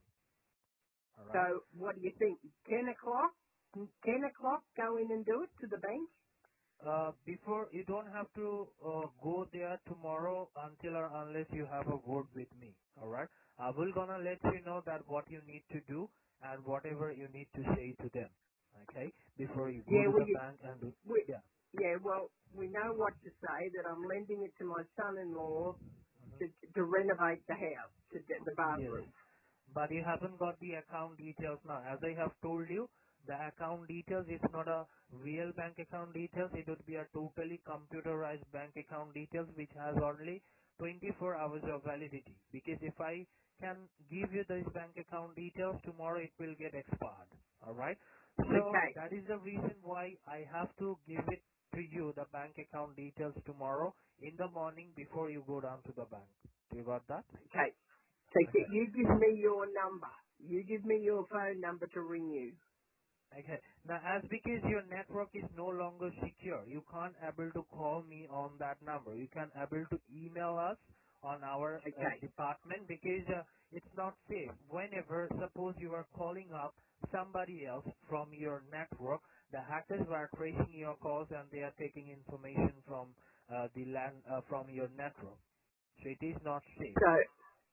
S3: All right.
S1: So what do you think? Ten o'clock? Ten o'clock? Go in and do it to the bank?
S3: Uh, before you don't have to uh, go there tomorrow until or unless you have a word with me. All right. I will gonna let you know that what you need to do and whatever you need to say to them. Okay. Before you go
S1: Yeah,
S3: to
S1: well,
S3: the
S1: you,
S3: bank and do.
S1: we,
S3: Yeah.
S1: yeah, well, we know what to say, that I'm lending it to my son-in-law
S3: Mhm.
S1: to, to renovate the house, to get the
S3: Yes.
S1: bathroom.
S3: But you haven't got the account details now. As I have told you, the account details is not a real bank account details. It would be a totally computerized bank account details which has only twenty-four hours of validity. Because if I can give you this bank account details tomorrow, it will get expired. Alright? So
S1: Okay,
S3: that is the reason why I have to give it to you, the bank account details tomorrow in the morning before you go down to the bank. Do you got that?
S1: okay. So
S3: Okay.
S1: g- you give me your number. You give me your phone number to ring you.
S3: Okay. Now, as because your network is no longer secure, you can't able to call me on that number. You can able to email us on our uh,
S1: Okay.
S3: department because uh, it's not safe. Whenever, suppose you are calling up somebody else from your network, the hackers are tracing your calls and they are taking information from uh, the land uh, from your network. So it is not safe.
S1: So,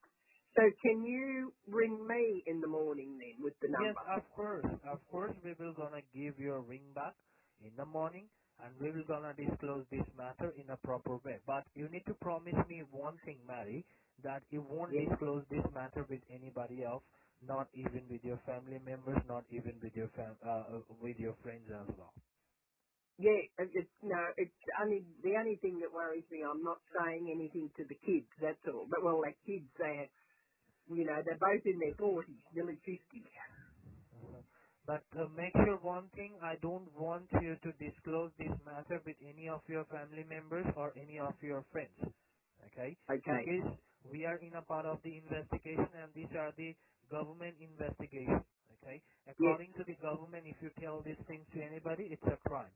S1: so can you ring me in the morning then with the
S3: Yes,
S1: number?
S3: of course. Of course, we will gonna give you a ring back in the morning, and we will gonna disclose this matter in a proper way. But you need to promise me one thing, Mary, that you won't
S1: Yes.
S3: disclose this matter with anybody else, not even with your family members, not even with your fam- uh, uh, with your friends as well.
S1: Yeah, it- it's, no, it's only, the only thing that worries me, I'm not saying anything to the kids, that's all. But well, like kids, they're, you know, they're both in their forties, nearly fifty.
S3: Mhm. But uh, make sure one thing, I don't want you to disclose this matter with any of your family members or any of your friends. Okay?
S1: Okay.
S3: Because we are in a part of the investigation and these are the government investigations. Okay?
S1: Yes.
S3: According to the government, if you tell these things to anybody, it's a crime.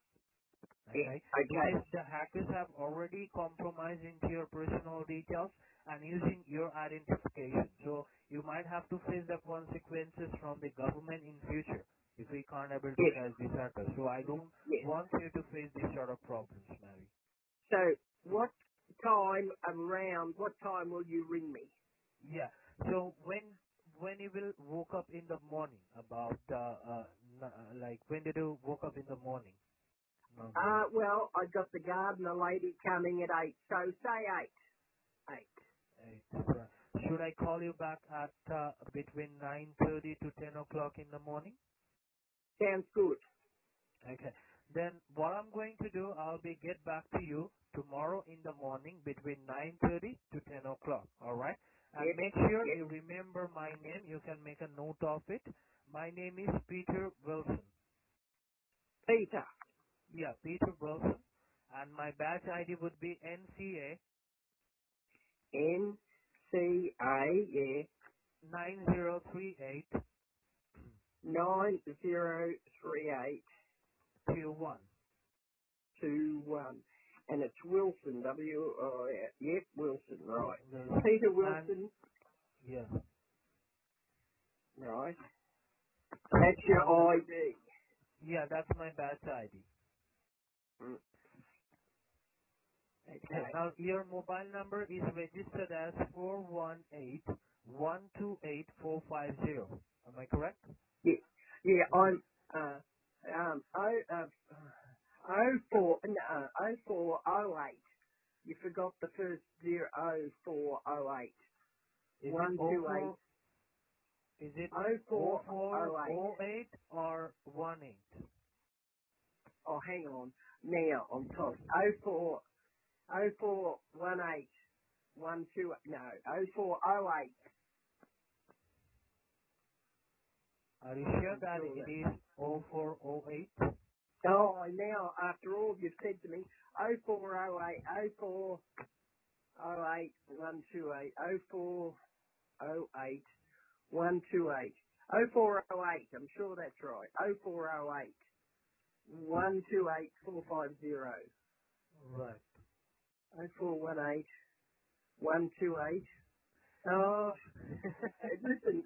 S1: Yeah.
S3: Okay?
S1: Okay.
S3: Because the hackers have already compromised into your personal details and using your identification. So you might have to face the consequences from the government in future if we can't able to
S1: Yes.
S3: catch these hackers. So I don't
S1: Yes.
S3: want you to face these sort of problems, Mary.
S1: So what time around, what time will you ring me?
S3: Yeah. So when when you will woke up in the morning about uh, uh n- uh, like when did you woke up in the morning normally?
S1: Uh, well, I got the gardener lady coming at eight, so say eight. Eight.
S3: Eight. Right. Should I call you back at uh, between nine thirty to ten o'clock in the morning?
S1: Sounds good.
S3: Okay. Then what I'm going to do, I'll be get back to you tomorrow in the morning between nine thirty to ten o'clock. All right. And
S1: Yep.
S3: make sure
S1: Yep.
S3: you remember my name. You can make a note of it. My name is Peter Wilson.
S1: Peter.
S3: Yeah, Peter Wilson. And my badge I D would be N C A
S1: N C A, yeah.
S3: nine zero three eight
S1: Nine zero three eight
S3: two one.
S1: two one. And it's Wilson, W, oh, yeah. Yep, Wilson, right.
S3: Wilson.
S1: Peter
S3: And
S1: Wilson,
S3: yeah.
S1: right. That's your
S3: And
S1: I D.
S3: yeah, that's my badge I D.
S1: Mm,
S3: Okay.
S1: okay.
S3: Now your mobile number is registered as four one eight one two eight four five zero. Am I correct?
S1: Yeah, yeah, I'm, uh, um, oh, uh, oh four, no, oh four oh eight. You forgot the first zero oh four oh eight.
S3: Is it
S1: One
S3: O
S1: two eight
S3: four? Is it
S1: oh
S3: O
S1: four
S3: four
S1: oh eight.
S3: O eight or one eight?
S1: Oh, hang on. Now I'm told. Oh four oh four one eight one two. No, oh four oh eight.
S3: Are you sure
S1: I'm
S3: that
S1: sure
S3: it
S1: that.
S3: is O four O eight?
S1: Oh, now after all you've said to me, oh four oh eight oh four oh eight one two eight oh four oh eight one two eight oh four oh eight. I'm sure that's right. Oh four oh eight one two eight four five zero.
S3: Right.
S1: Oh four one eight one two eight. Oh, listen.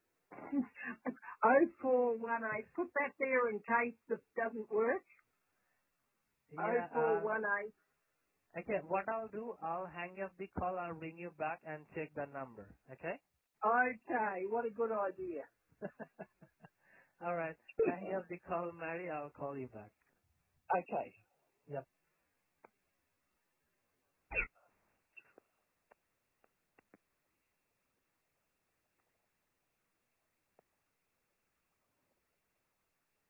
S1: oh four one eight. Put that there in case this doesn't work. Oh
S3: Yeah,
S1: four
S3: uh,
S1: one eight.
S3: okay, what I'll do, I'll hang up the call, I'll ring you back and check the number, okay?
S1: Okay, what a good idea.
S3: Alright, hang up the call, Mary, I'll call you back.
S1: Okay.
S3: Yep.